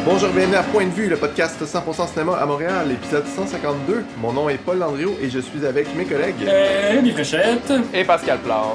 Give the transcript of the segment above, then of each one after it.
Bonjour, bienvenue à Point de Vue, le podcast 100% cinéma à Montréal, épisode 152. Mon nom est Paul Landriot et je suis avec mes collègues Rémi Fréchette et Pascal Plante.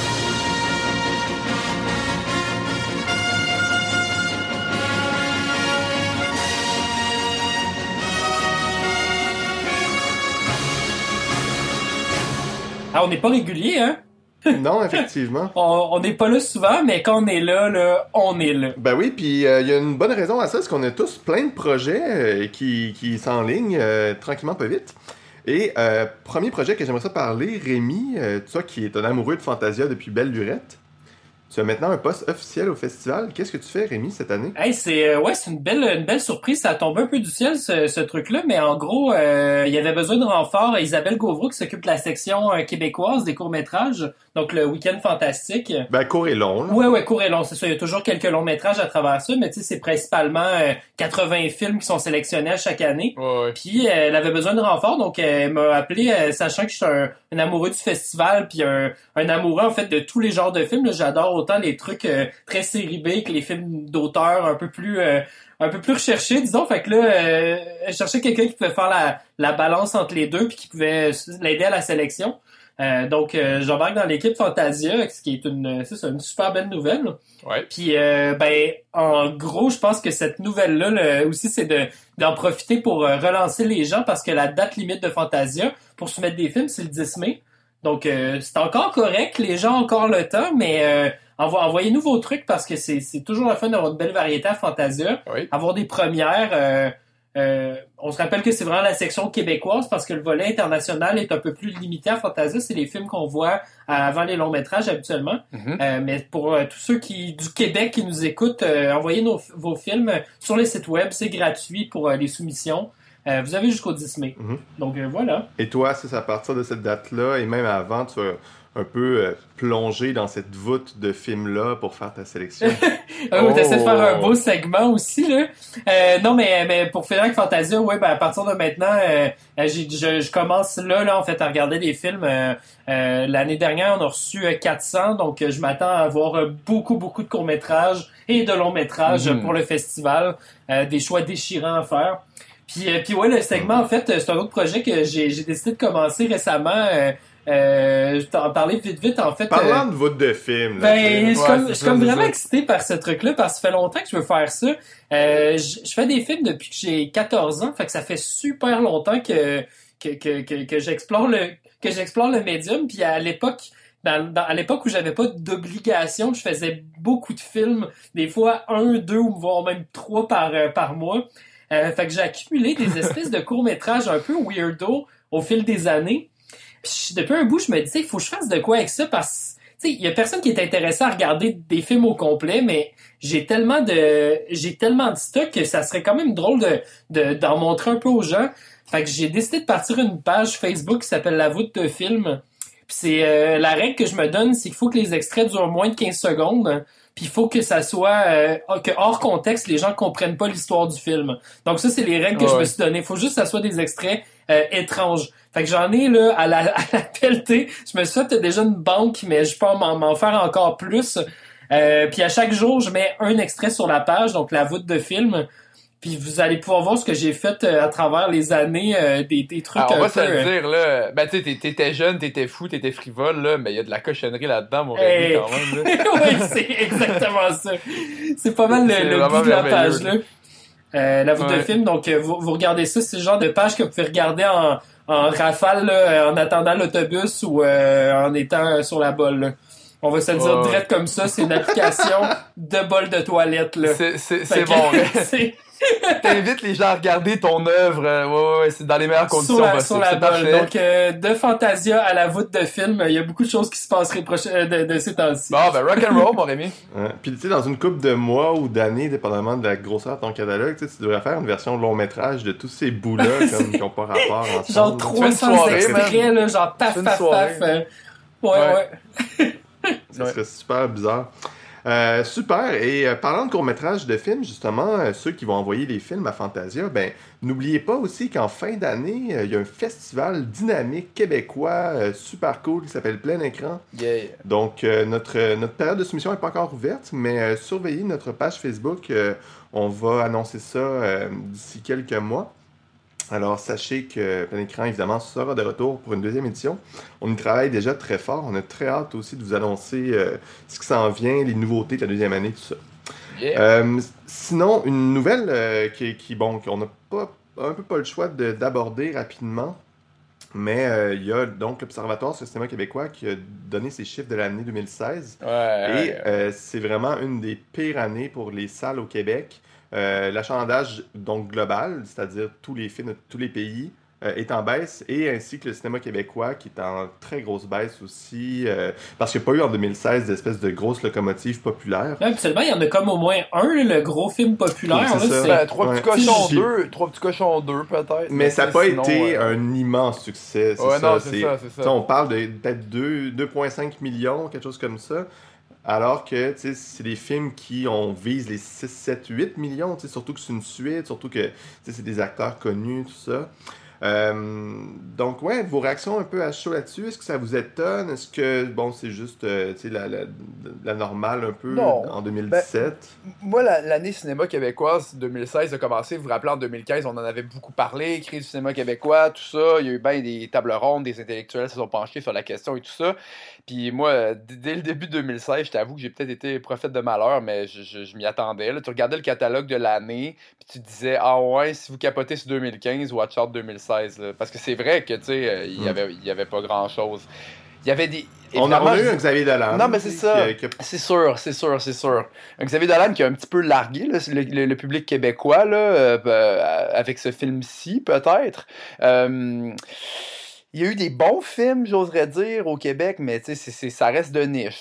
Ah, on n'est pas régulier, hein? Non, effectivement. On n'est pas là souvent, mais quand on est là, on est là. Ben oui, puis il y a une bonne raison à ça, c'est qu'on a tous plein de projets qui s'enlignent tranquillement pas vite. Et premier projet que j'aimerais ça parler, Rémi, toi qui es un amoureux de Fantasia depuis belle lurette, tu as maintenant un poste officiel au festival. Qu'est-ce que tu fais, Rémi, cette année? Hey, c'est une belle surprise. Ça tombe un peu du ciel, ce truc-là, mais en gros, il y avait besoin de renfort. Isabelle Gauvreau qui s'occupe de la section québécoise des courts-métrages, donc le Week-end fantastique. Ben, court et long, là. Ouais, court et long, c'est ça. Il y a toujours quelques longs-métrages à travers ça, mais tu sais, c'est principalement 80 films qui sont sélectionnés à chaque année. Ouais. Puis elle avait besoin de renfort, donc elle m'a appelé, sachant que je suis un amoureux du festival, puis un amoureux en fait de tous les genres de films. Là, j'adore autant les trucs très série B que les films d'auteur un peu plus recherchés, disons. Fait que là, elle cherchait quelqu'un qui pouvait faire la balance entre les deux, puis qui pouvait l'aider à la sélection. Donc j'embarque dans l'équipe Fantasia, ce qui est une super belle nouvelle. Ouais. Puis en gros, je pense que cette nouvelle-là aussi, c'est d'en profiter pour relancer les gens, parce que la date limite de Fantasia pour soumettre des films, c'est le 10 mai. Donc c'est encore correct, les gens ont encore le temps, mais envoyez-nous vos trucs, parce que c'est toujours le fun d'avoir une belle variété à Fantasia. Oui. Avoir des premières. On se rappelle que c'est vraiment la section québécoise, parce que le volet international est un peu plus limité à Fantasia. C'est les films qu'on voit avant les longs métrages habituellement. Mm-hmm. Mais pour tous ceux du Québec qui nous écoutent, envoyez vos films sur les sites web. C'est gratuit pour les soumissions. Vous avez jusqu'au 10 mai. Mm-hmm. Donc voilà. Et toi, c'est à partir de cette date-là, et même avant, tu vas un peu plonger dans cette voûte de films-là pour faire ta sélection. T'essaies de faire un beau segment aussi, là. Non, mais pour finir avec Fantasia, ouais, à partir de maintenant, je commence là, en fait, à regarder des films. L'année dernière, on a reçu 400, donc je m'attends à avoir beaucoup de courts-métrages et de longs-métrages pour le festival. Des choix déchirants à faire. Puis ouais, le segment, en fait, c'est un autre projet que j'ai décidé de commencer récemment. Je t'en parlais vite, en fait. Parlant de voûte de film, là, je suis comme vraiment excité par ce truc-là, parce que ça fait longtemps que je veux faire ça. Je fais des films depuis que j'ai 14 ans, fait que ça fait super longtemps que j'explore le médium. Puis à l'époque, à l'époque où j'avais pas d'obligation, je faisais beaucoup de films, des fois 1, 2 ou voire même 3 par mois. Fait que j'ai accumulé des espèces de courts-métrages un peu weirdo au fil des années. Puis depuis un bout, je me disais, il faut que je fasse de quoi avec ça, parce que il y a personne qui est intéressé à regarder des films au complet, mais j'ai tellement de stock que ça serait quand même drôle d'en montrer un peu aux gens. Fait que j'ai décidé de partir une page Facebook qui s'appelle La Voûte de Film. Puis c'est la règle que je me donne, c'est qu'il faut que les extraits durent moins de 15 secondes. Puis il faut que ça soit que hors contexte, les gens comprennent pas l'histoire du film. Donc ça, c'est les règles que je me suis données. Il faut juste que ça soit des extraits étranges. Fait que j'en ai là à la pelletée. Je me suis fait déjà une banque, mais je peux m'en faire encore plus. Puis à chaque jour, je mets un extrait sur la page, donc La Voûte de Film. Puis vous allez pouvoir voir ce que j'ai fait à travers les années, des trucs. Alors, on va se le dire, là. Ben, tu sais, t'étais jeune, t'étais fou, t'étais frivole, là, mais il y a de la cochonnerie là-dedans, mon Rémi, quand même, là. Oui, c'est exactement ça. C'est pas mal le bout de la page, là. La Voûte de Film, donc vous regardez ça, c'est le genre de page que vous pouvez regarder en rafale, là, en attendant l'autobus ou en étant sur la bolle, là. On va se le dire direct comme ça, c'est une application de bol de toilette, là. C'est bon, t'invites les gens à regarder ton œuvre. Ouais, c'est dans les meilleures conditions possibles. Sur la bolle. Donc, de Fantasia à La Voûte de Film, il y a beaucoup de choses qui se passeraient de ces temps-ci. Bon, ben rock'n'roll, mon Rémi. Puis tu sais, dans une couple de mois ou d'années, dépendamment de la grosseur de ton catalogue, tu devrais faire une version long métrage de tous ces bouts-là qui n'ont pas rapport ensemble. Genre 300 extraits, là, genre paf. Ouais. Ça serait super bizarre. Super. Et parlant de court-métrage de films, justement, ceux qui vont envoyer les films à Fantasia, ben, n'oubliez pas aussi qu'en fin d'année, il y a un festival dynamique québécois super cool qui s'appelle Plein Écran. Yeah. Donc, notre période de soumission n'est pas encore ouverte, mais surveillez notre page Facebook. On va annoncer ça d'ici quelques mois. Alors, sachez que Plein Écran, évidemment, sera de retour pour une deuxième édition. On y travaille déjà très fort. On a très hâte aussi de vous annoncer ce qui s'en vient, les nouveautés de la deuxième année, tout ça. Yeah. Sinon, une nouvelle qu'on n'a un peu pas le choix d'aborder rapidement, mais il y a donc l'Observatoire sur le cinéma québécois qui a donné ses chiffres de l'année 2016. Ouais. Et c'est vraiment une des pires années pour les salles au Québec. L'achalandage donc global, c'est-à-dire tous les films de tous les pays, est en baisse, et ainsi que le cinéma québécois qui est en très grosse baisse aussi, parce qu'il n'y a pas eu en 2016 d'espèce de grosse locomotive populaire. Ouais, absolument, il y en a comme au moins un, le gros film populaire. Oui, c'est ça. Trois petits cochons 2 peut-être. Mais ça n'a pas été un immense succès. Ouais, ça. Non, c'est ça. On parle de peut-être 2,5 millions, quelque chose comme ça. Alors que c'est des films qui visent les 6, 7, 8 millions, surtout que c'est une suite, surtout que c'est des acteurs connus, tout ça. Donc, ouais, vos réactions un peu à chaud là-dessus, est-ce que ça vous étonne? Est-ce que, c'est juste la normale un peu en 2017? Moi, l'année cinéma québécoise 2016 a commencé, vous vous rappelez, en 2015, on en avait beaucoup parlé, crise du cinéma québécois, tout ça. Il y a eu bien des tables rondes, des intellectuels se sont penchés sur la question et tout ça. Puis moi, dès le début de 2016, je t'avoue que j'ai peut-être été prophète de malheur, mais je m'y attendais. Là. Tu regardais le catalogue de l'année, puis tu te disais, ah ouais, si vous capotez sur 2015, watch out 2016. Là. Parce que c'est vrai que, tu sais, il y avait pas grand-chose. Il y avait des... On a eu un Xavier Dolan. Non, mais c'est ça. C'est sûr. Un Xavier Dolan qui a un petit peu largué là, le public québécois là, avec ce film-ci, peut-être. Il y a eu des bons films, j'oserais dire, au Québec, mais tu sais, ça reste de niche.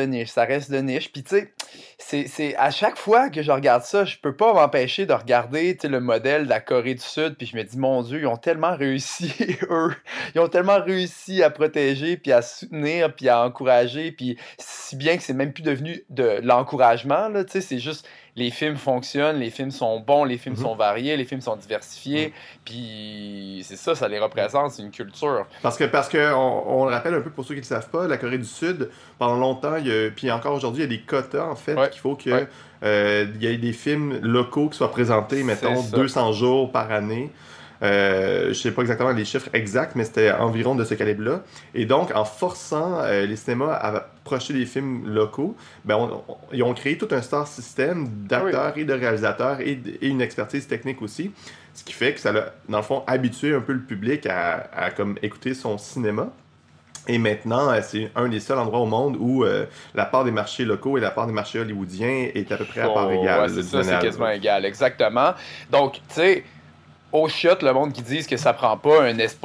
Puis tu sais, c'est à chaque fois que je regarde ça, je peux pas m'empêcher de regarder le modèle de la Corée du Sud, puis je me dis, mon Dieu, ils ont tellement réussi, eux. Ils ont tellement réussi à protéger, puis à soutenir, puis à encourager, puis si bien que c'est même plus devenu de l'encouragement, là, tu sais, c'est juste... Les films fonctionnent, les films sont bons, les films sont variés, les films sont diversifiés, puis c'est ça les représente, c'est une culture. Parce que on le rappelle un peu pour ceux qui ne le savent pas, la Corée du Sud, pendant longtemps, puis encore aujourd'hui, il y a des quotas, en fait, qu'il faut que il y ait des films locaux qui soient présentés, mettons, 200 jours par année. Je sais pas exactement les chiffres exacts, mais c'était environ de ce calibre-là. Et donc, en forçant les cinémas à projeter des films locaux, ils ont créé tout un star system d'acteurs et de réalisateurs et une expertise technique aussi. Ce qui fait que ça a, dans le fond, habitué un peu le public à comme écouter son cinéma. Et maintenant, c'est un des seuls endroits au monde où la part des marchés locaux et la part des marchés hollywoodiens est à peu près à part égale. C'est quasiment égal, exactement. Donc, tu sais... Au shot, le monde qui dit que ça prend pas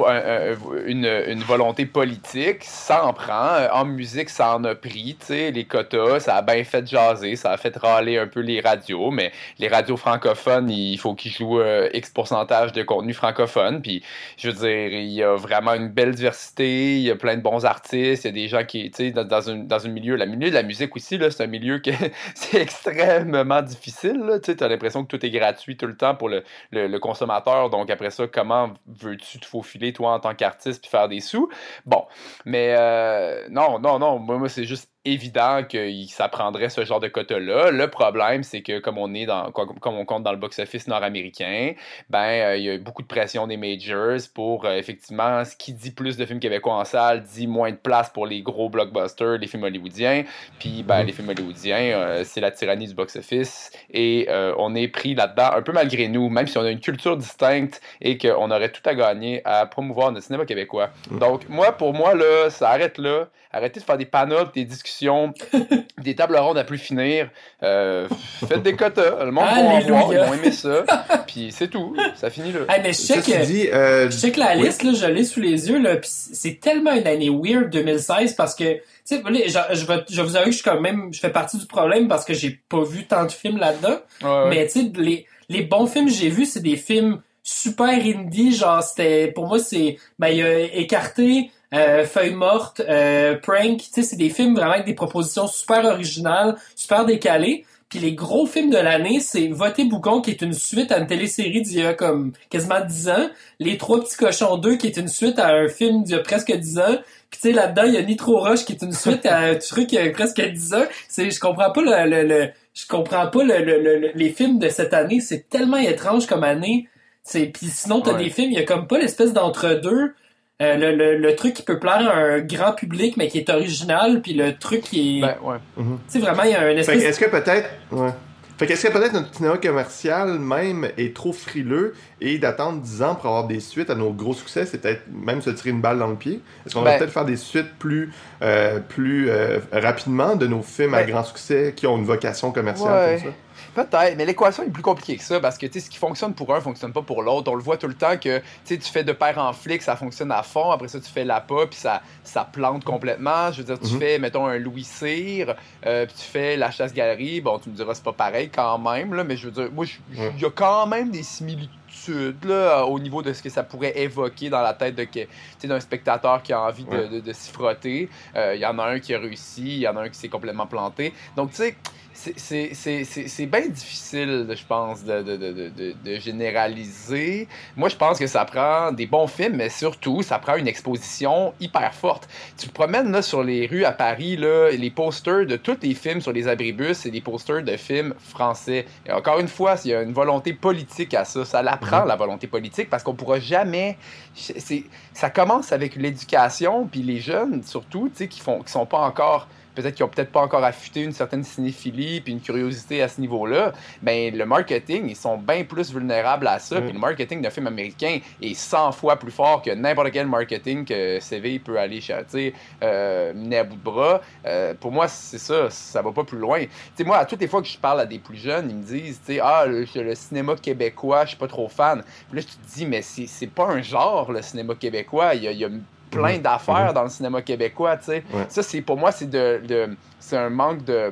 une volonté politique, ça en prend. En musique, ça en a pris. T'sais, les quotas, ça a bien fait jaser, ça a fait râler un peu les radios, mais les radios francophones, il faut qu'ils jouent X pourcentage de contenu francophone. Puis, je veux dire, il y a vraiment une belle diversité, il y a plein de bons artistes, il y a des gens qui, tu sais, dans un milieu, le milieu de la musique aussi, là, c'est un milieu que c'est extrêmement difficile. Tu as l'impression que tout est gratuit tout le temps pour le consommateur. Donc après ça, comment veux-tu te faufiler toi en tant qu'artiste puis faire des sous? Bon, mais non, moi c'est juste évident que ça prendrait ce genre de quota-là. Le problème, c'est que comme on compte dans le box-office nord-américain, il y a beaucoup de pression des majors pour effectivement, ce qui dit plus de films québécois en salle dit moins de place pour les gros blockbusters, les films hollywoodiens. Puis les films hollywoodiens, c'est la tyrannie du box-office et on est pris là-dedans un peu malgré nous, même si on a une culture distincte et qu'on aurait tout à gagner à promouvoir notre cinéma québécois. Donc pour moi, là, ça arrête là. Arrêtez de faire des panels, des discussions, des tables rondes à plus finir. Faites des quotas. Le monde va en voir, ils vont aimer ça. Puis c'est tout. Ça finit là. Mais je sais que la liste, là, je l'ai sous les yeux. Là, c'est tellement une année weird 2016 parce que, tu sais, je vous avoue que je fais partie du problème parce que j'ai pas vu tant de films là-dedans. Ouais. Mais tu sais, les bons films que j'ai vus, c'est des films super indie, genre pour moi c'est il y a Écarté, Feuille morte, Prank, tu sais, c'est des films vraiment avec des propositions super originales, super décalées. Puis les gros films de l'année, c'est Voter Bougon, qui est une suite à une télésérie d'il y a comme quasiment 10 ans. Les Trois Petits Cochons 2, qui est une suite à un film d'il y a presque 10 ans. Puis tu sais, là-dedans, il y a Nitro Rush, qui est une suite à un truc il y a presque 10 ans. Je comprends pas les films de cette année. C'est tellement étrange comme année. Puis sinon, t'as des films, il y a comme pas l'espèce d'entre-deux. Le truc qui peut plaire à un grand public, mais qui est original, puis le truc qui est... Tu sais, vraiment, il y a un espèce... Est-ce que peut-être... Ouais. Fait qu'est-ce que peut-être notre cinéma commercial même est trop frileux et d'attendre 10 ans pour avoir des suites à nos gros succès, c'est peut-être même se tirer une balle dans le pied? Est-ce qu'on va peut-être faire des suites plus rapidement de nos films à grand succès qui ont une vocation commerciale comme ça? Peut-être, mais l'équation est plus compliquée que ça parce que ce qui fonctionne pour un fonctionne pas pour l'autre. On le voit tout le temps que tu fais de père en flic, ça fonctionne à fond. Après ça, tu fais l'APA, puis ça plante complètement. Je veux dire, tu fais, mettons, un Louis Cyr, puis tu fais La Chasse-Galerie. Bon, tu me diras, c'est pas pareil quand même, là, mais je veux dire, moi, il y a quand même des similitudes là, au niveau de ce que ça pourrait évoquer dans la tête d'un spectateur qui a envie de s'y frotter. Il y en a un qui a réussi, il y en a un qui s'est complètement planté. Donc, tu sais, c'est bien difficile, je pense, de généraliser. Moi, je pense que ça prend des bons films, mais surtout, ça prend une exposition hyper forte. Tu te promènes là, sur les rues à Paris, là, les posters de tous les films sur les abribus, c'est des posters de films français. Et encore une fois, il y a une volonté politique à ça. Ça l'apprend, la volonté politique, parce qu'on pourra jamais... Ça commence avec l'éducation, puis les jeunes, surtout, qui sont pas encore... peut-être qu'ils n'ont peut-être pas encore affûté une certaine cinéphilie puis une curiosité à ce niveau-là, ben le marketing, ils sont bien plus vulnérables à ça. Puis le marketing d'un film américain est 100 fois plus fort que n'importe quel marketing que CV peut aller mener à bout de bras. Pour moi, c'est ça va pas plus loin. T'sais, moi, à toutes les fois que je parle à des plus jeunes, ils me disent le cinéma québécois, je suis pas trop fan. Puis là, je te dis, mais c'est pas un genre, le cinéma québécois. Il y a plein d'affaires dans le cinéma québécois, tu sais. Ça, pour moi, c'est un manque de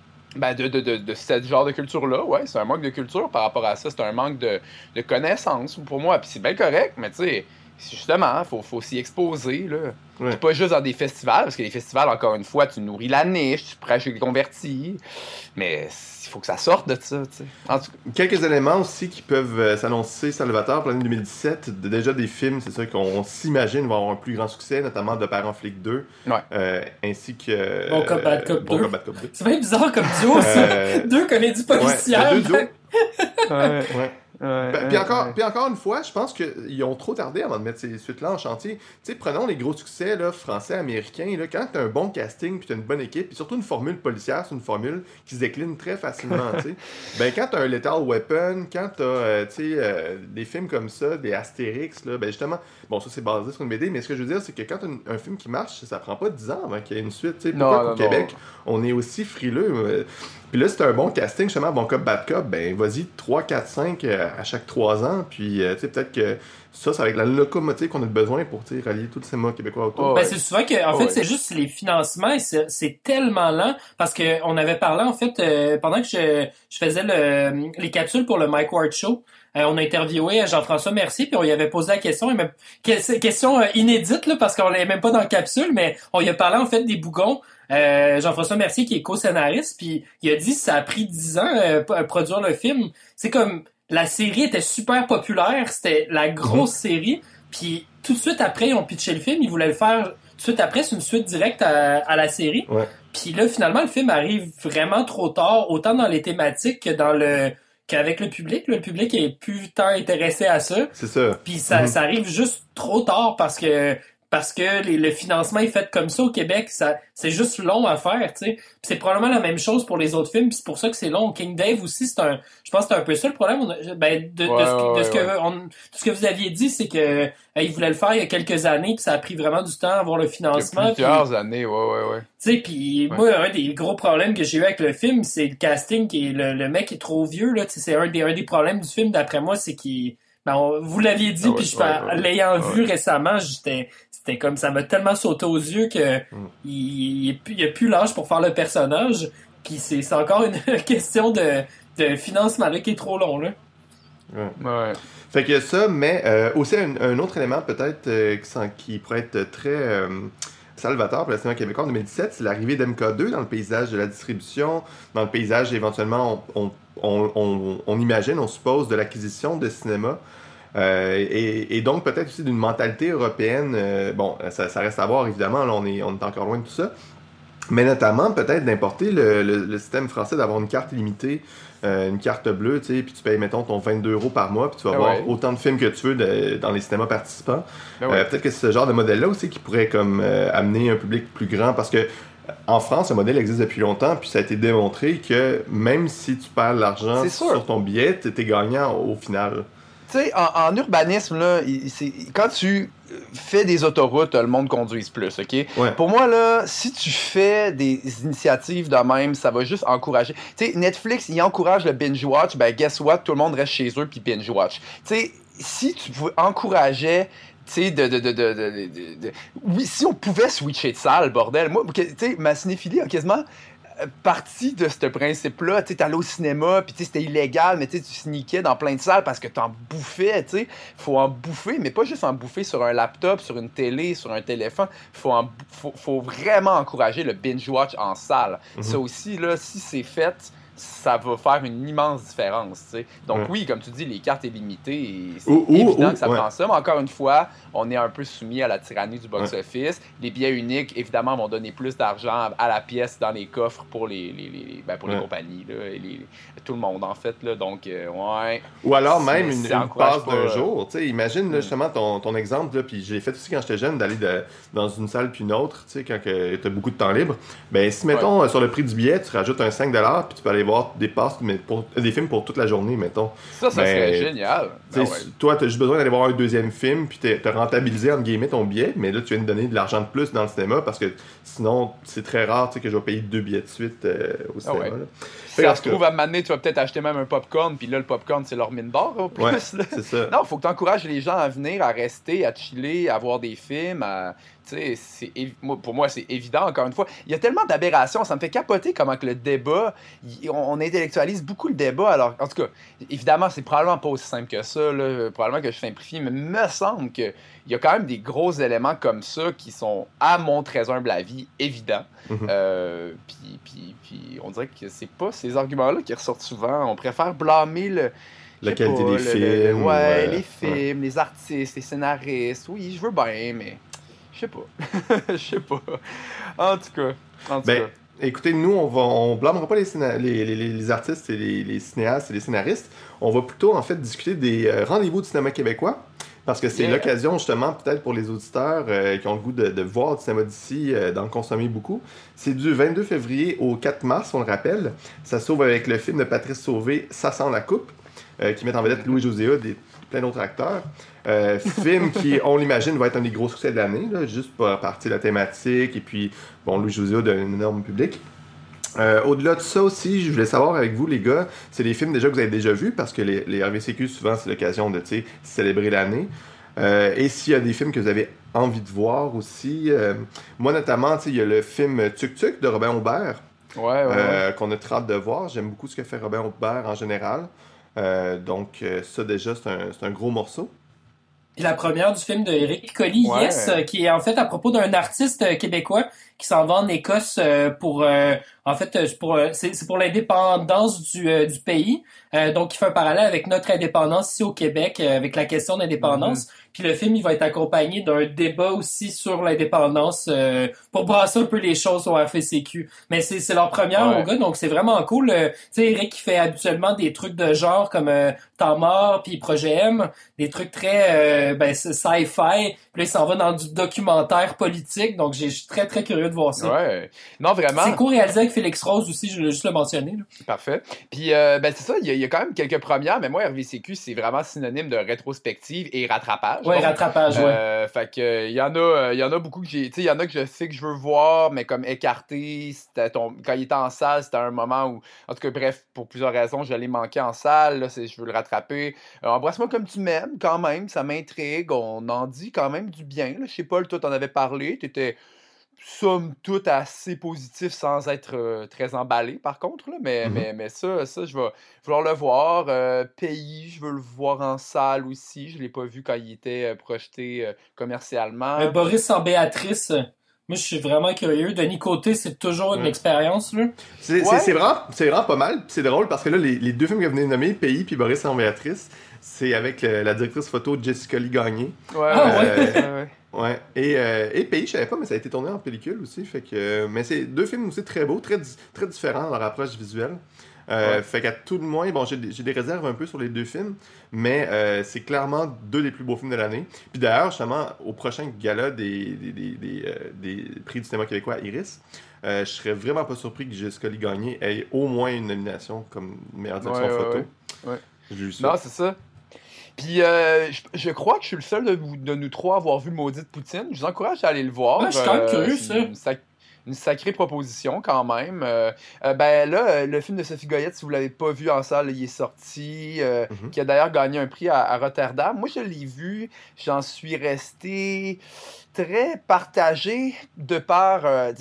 ce genre de culture-là, c'est un manque de culture par rapport à ça, c'est un manque de connaissances pour moi, puis c'est bien correct, mais tu sais, justement, faut s'y exposer, là. Puis pas juste dans des festivals, parce que les festivals, encore une fois, tu nourris la niche, tu prêches les convertis, mais il faut que ça sorte de ça, tu sais. En tout cas. Quelques éléments aussi qui peuvent s'annoncer salvateurs pour l'année 2017. Déjà des films, c'est sûr qu'on s'imagine vont avoir un plus grand succès, notamment De Père en flic 2, ainsi que... Bon Cop, Bad Cop 2. 2. C'est bien bizarre comme duo, ça. Deux comédies policières. Deux duos. Puis encore une fois, je pense qu'ils ont trop tardé avant de mettre ces suites-là en chantier. Tu sais, prenons les gros succès là, français, américains. Là, quand tu as un bon casting, puis tu as une bonne équipe, puis surtout une formule policière, c'est une formule qui se décline très facilement. Ben, quand tu as un Lethal Weapon, quand tu as des films comme ça, des Astérix, là, ben justement, bon, ça c'est basé sur une BD, mais ce que je veux dire, c'est que quand tu as un film qui marche, ça prend pas 10 ans avant qu'il y ait une suite. Pourquoi au Québec, on est aussi frileux? Puis là, si t'as un bon casting, justement, Bon Cop, Bad Cop, ben vas-y 3, 4, 5 à chaque 3 ans. Puis, peut-être que ça va être la locomotive qu'on a besoin pour rallier tout le cinéma québécois autour. Ben, c'est souvent que, en fait, c'est juste les financements et c'est tellement lent parce que on avait parlé, en fait, pendant que je faisais les capsules pour le Mike Ward Show. On a interviewé Jean-François Mercier, puis on lui avait posé la question, question inédite, là, parce qu'on l'avait même pas dans la capsule, mais on lui a parlé, en fait, des Bougons. Jean-François Mercier, qui est co-scénariste, puis il a dit que ça a pris 10 ans à produire le film. C'est comme, la série était super populaire, c'était la grosse série, puis tout de suite après, ils ont pitché le film, ils voulaient le faire tout de suite après, c'est une suite directe à la série. Puis là, finalement, le film arrive vraiment trop tard, autant dans les thématiques que qu'avec le public. Le public est plus tant intéressé à ça. C'est ça. Puis ça arrive juste trop tard parce que le financement est fait comme ça au Québec, c'est juste long à faire, tu sais. Puis c'est probablement la même chose pour les autres films, puis c'est pour ça que c'est long. King Dave aussi, je pense que c'est un peu ça le problème. Ce que vous aviez dit, c'est que il voulait le faire il y a quelques années, puis ça a pris vraiment du temps à avoir le financement. Il y a plusieurs années, ouais. Tu sais, puis moi, un des gros problèmes que j'ai eu avec le film, c'est le casting, qui est le mec est trop vieux, là. Tu sais, c'est un des problèmes du film, d'après moi, c'est qu'il... vous l'aviez dit, puis l'ayant vu récemment, c'était comme ça m'a tellement sauté aux yeux que il a plus l'âge pour faire le personnage, puis c'est encore une question de financement là qui est trop long là. Ouais. Ouais. Fait que ça, mais aussi un autre élément peut-être qui pourrait être très salvateur pour le cinéma québécois en 2017, c'est l'arrivée d'MK2 dans le paysage de la distribution, dans le paysage éventuellement, on imagine, on suppose, de l'acquisition de cinéma. Et donc peut-être aussi d'une mentalité européenne. Bon, ça reste à voir évidemment, là on est encore loin de tout ça. Mais notamment, peut-être d'importer le système français, d'avoir une carte limitée, une carte bleue, tu sais, puis tu payes, mettons, ton 22 € par mois, puis tu vas voir autant de films que tu veux dans les cinémas participants. Peut-être que c'est ce genre de modèle-là aussi qui pourrait comme amener un public plus grand, parce que en France, le modèle existe depuis longtemps, puis ça a été démontré que même si tu perds l'argent sur ton billet, t'es gagnant au final. Tu sais, en urbanisme, là, quand tu fais des autoroutes, le monde conduise plus, OK? Ouais. Pour moi, là, si tu fais des initiatives de même, ça va juste encourager. Tu sais, Netflix, il encourage le binge-watch, ben guess what? Tout le monde reste chez eux puis binge-watch. Tu sais, si tu encourageais... Tu sais, oui, si on pouvait switcher de salle, bordel, moi, tu sais, ma cinéphilie a quasiment partie de ce principe-là. Tu sais, t'allais au cinéma, puis c'était illégal, mais tu sneakais dans plein de salles parce que t'en bouffais, tu sais. Faut en bouffer, mais pas juste en bouffer sur un laptop, sur une télé, sur un téléphone. Faut vraiment encourager le binge-watch en salle. Ça aussi, là, si c'est fait... ça va faire une immense différence, tu sais. Donc oui, comme tu dis, les cartes illimitées, et c'est évident que ça prend ça, mais encore une fois, on est un peu soumis à la tyrannie du box-office. Les billets uniques, évidemment, vont donner plus d'argent à la pièce dans les coffres pour les compagnies, là, et tout le monde, en fait, là. Donc, ouais. Ou alors même une passe d'un jour, tu sais. Imagine, là, justement, ton exemple, là, puis j'ai fait aussi quand j'étais jeune, d'aller dans une salle puis une autre, tu sais, quand t'as beaucoup de temps libre. Ben, si, mettons, sur le prix du billet, tu rajoutes un 5$, puis tu peux aller voir des passes, mais des films pour toute la journée, mettons. Ça serait génial. Toi, t'as juste besoin d'aller voir un deuxième film, puis t'as rentabilisé, entre guillemets, ton billet, mais là, tu viens de donner de l'argent de plus dans le cinéma, parce que sinon, c'est très rare, tu sais, que je vais payer 2 billets de suite au cinéma. Si ça se trouve, à un moment donné, tu vas peut-être acheter même un popcorn, puis là, le popcorn, c'est leur mine d'or, au plus. Ouais, c'est ça. Non, faut que tu encourages les gens à venir, à rester, à chiller, à voir des films, tu sais, pour moi, c'est évident, encore une fois. Il y a tellement d'aberrations, ça me fait capoter comment que le débat, on intellectualise beaucoup le débat. Alors, en tout cas, évidemment, c'est probablement pas aussi simple que ça, là, probablement que je simplifie, mais il me semble qu'il y a quand même des gros éléments comme ça qui sont, à mon très humble avis, évidents. Puis on dirait que c'est pas ces arguments-là qui ressortent souvent. On préfère blâmer la qualité des films. Les films, les artistes, les scénaristes. Oui, je veux bien, mais... Je sais pas. Je sais pas. En tout cas. Écoutez, nous, on blâmera pas les artistes et les cinéastes et les scénaristes. On va plutôt, en fait, discuter des rendez-vous du cinéma québécois. Parce que c'est l'occasion, justement, peut-être pour les auditeurs qui ont le goût de voir du cinéma d'ici, d'en consommer beaucoup. C'est du 22 février au 4 mars, on le rappelle. Ça s'ouvre avec le film de Patrice Sauvé, Ça sent la coupe, qui met en vedette Louis-José Hood et plein d'autres acteurs. Film qui, on l'imagine, va être un des gros succès de l'année, là, juste par partie de la thématique, et puis, bon, Louis-José Hood a un énorme public. Au-delà de ça aussi, je voulais savoir avec vous, les gars, c'est des films déjà que vous avez déjà vus, parce que les RVCQ, souvent, c'est l'occasion de célébrer l'année. Et s'il y a des films que vous avez envie de voir aussi, moi notamment, il y a le film Tuk Tuk de Robin Aubert, qu'on a très hâte de voir. J'aime beaucoup ce que fait Robin Aubert en général. Donc ça déjà, c'est un gros morceau. Puis la première du film de Eric Colli, Yes, qui est en fait à propos d'un artiste québécois qui s'en va en Écosse c'est pour l'indépendance du pays. Donc il fait un parallèle avec notre indépendance ici au Québec, avec la question d'indépendance. Puis le film, il va être accompagné d'un débat aussi sur l'indépendance pour brasser un peu les choses au RFCQ. Mais c'est leur première au gars, donc c'est vraiment cool. Tu sais, Eric qui fait habituellement des trucs de genre comme Temps mort puis Projet M, des trucs très sci-fi. Puis là, il s'en va dans du documentaire politique, donc je suis très très curieux de voir ça. Ouais. Non, vraiment. C'est co-réalisé avec Félix Rose aussi, je voulais juste le mentionner. Là. Parfait. Puis c'est ça, il y a quand même quelques premières, mais moi RVCQ, c'est vraiment synonyme de rétrospective et rattrapage. Ouais, rattrapage, fait que il y en a beaucoup que j'ai, tu sais, il y en a que je sais que je veux voir, mais comme écarté, quand il était en salle, c'était un moment où, en tout cas, bref, pour plusieurs raisons, je l'ai manqué en salle, là, je veux le rattraper. Embrasse-moi comme tu m'aimes, quand même, ça m'intrigue, on en dit quand même du bien, là. Je sais pas, toi t'en avais parlé, somme toute assez positif sans être très emballé par contre. Là. Mais ça, je vais vouloir le voir. Pays, je veux le voir en salle aussi. Je ne l'ai pas vu quand il était projeté commercialement. Boris en Béatrice, moi je suis vraiment curieux. Denis Côté, c'est toujours une expérience. Là. C'est vraiment pas mal. C'est drôle parce que là, les deux films que vous venez de nommer, Pays puis Boris en Béatrice, c'est avec la directrice photo Jessica Lee Gagné. Ouais. Et Pays, je savais pas, mais ça a été tourné en pellicule aussi. Fait que, mais c'est deux films aussi très beaux, très différents dans leur approche visuelle. Fait qu'à tout le moins, bon, j'ai des réserves un peu sur les deux films, mais c'est clairement deux des plus beaux films de l'année. Puis d'ailleurs, justement, au prochain gala des prix du cinéma québécois Iris, je serais vraiment pas surpris que Jessica Lee Gagné ait au moins une nomination comme meilleure direction photo. Ouais. J'ai vu ça. Non, c'est ça. Puis je crois que je suis le seul de nous trois à avoir vu Maudite Poutine. Je vous encourage à aller le voir. Ouais, je suis quand même curieux, ça. Une sacrée proposition quand même. Ben là, le film de Sophie Goyette, si vous l'avez pas vu en salle, il est sorti, qui a d'ailleurs gagné un prix à Rotterdam. Moi, je l'ai vu, j'en suis resté très partagé de par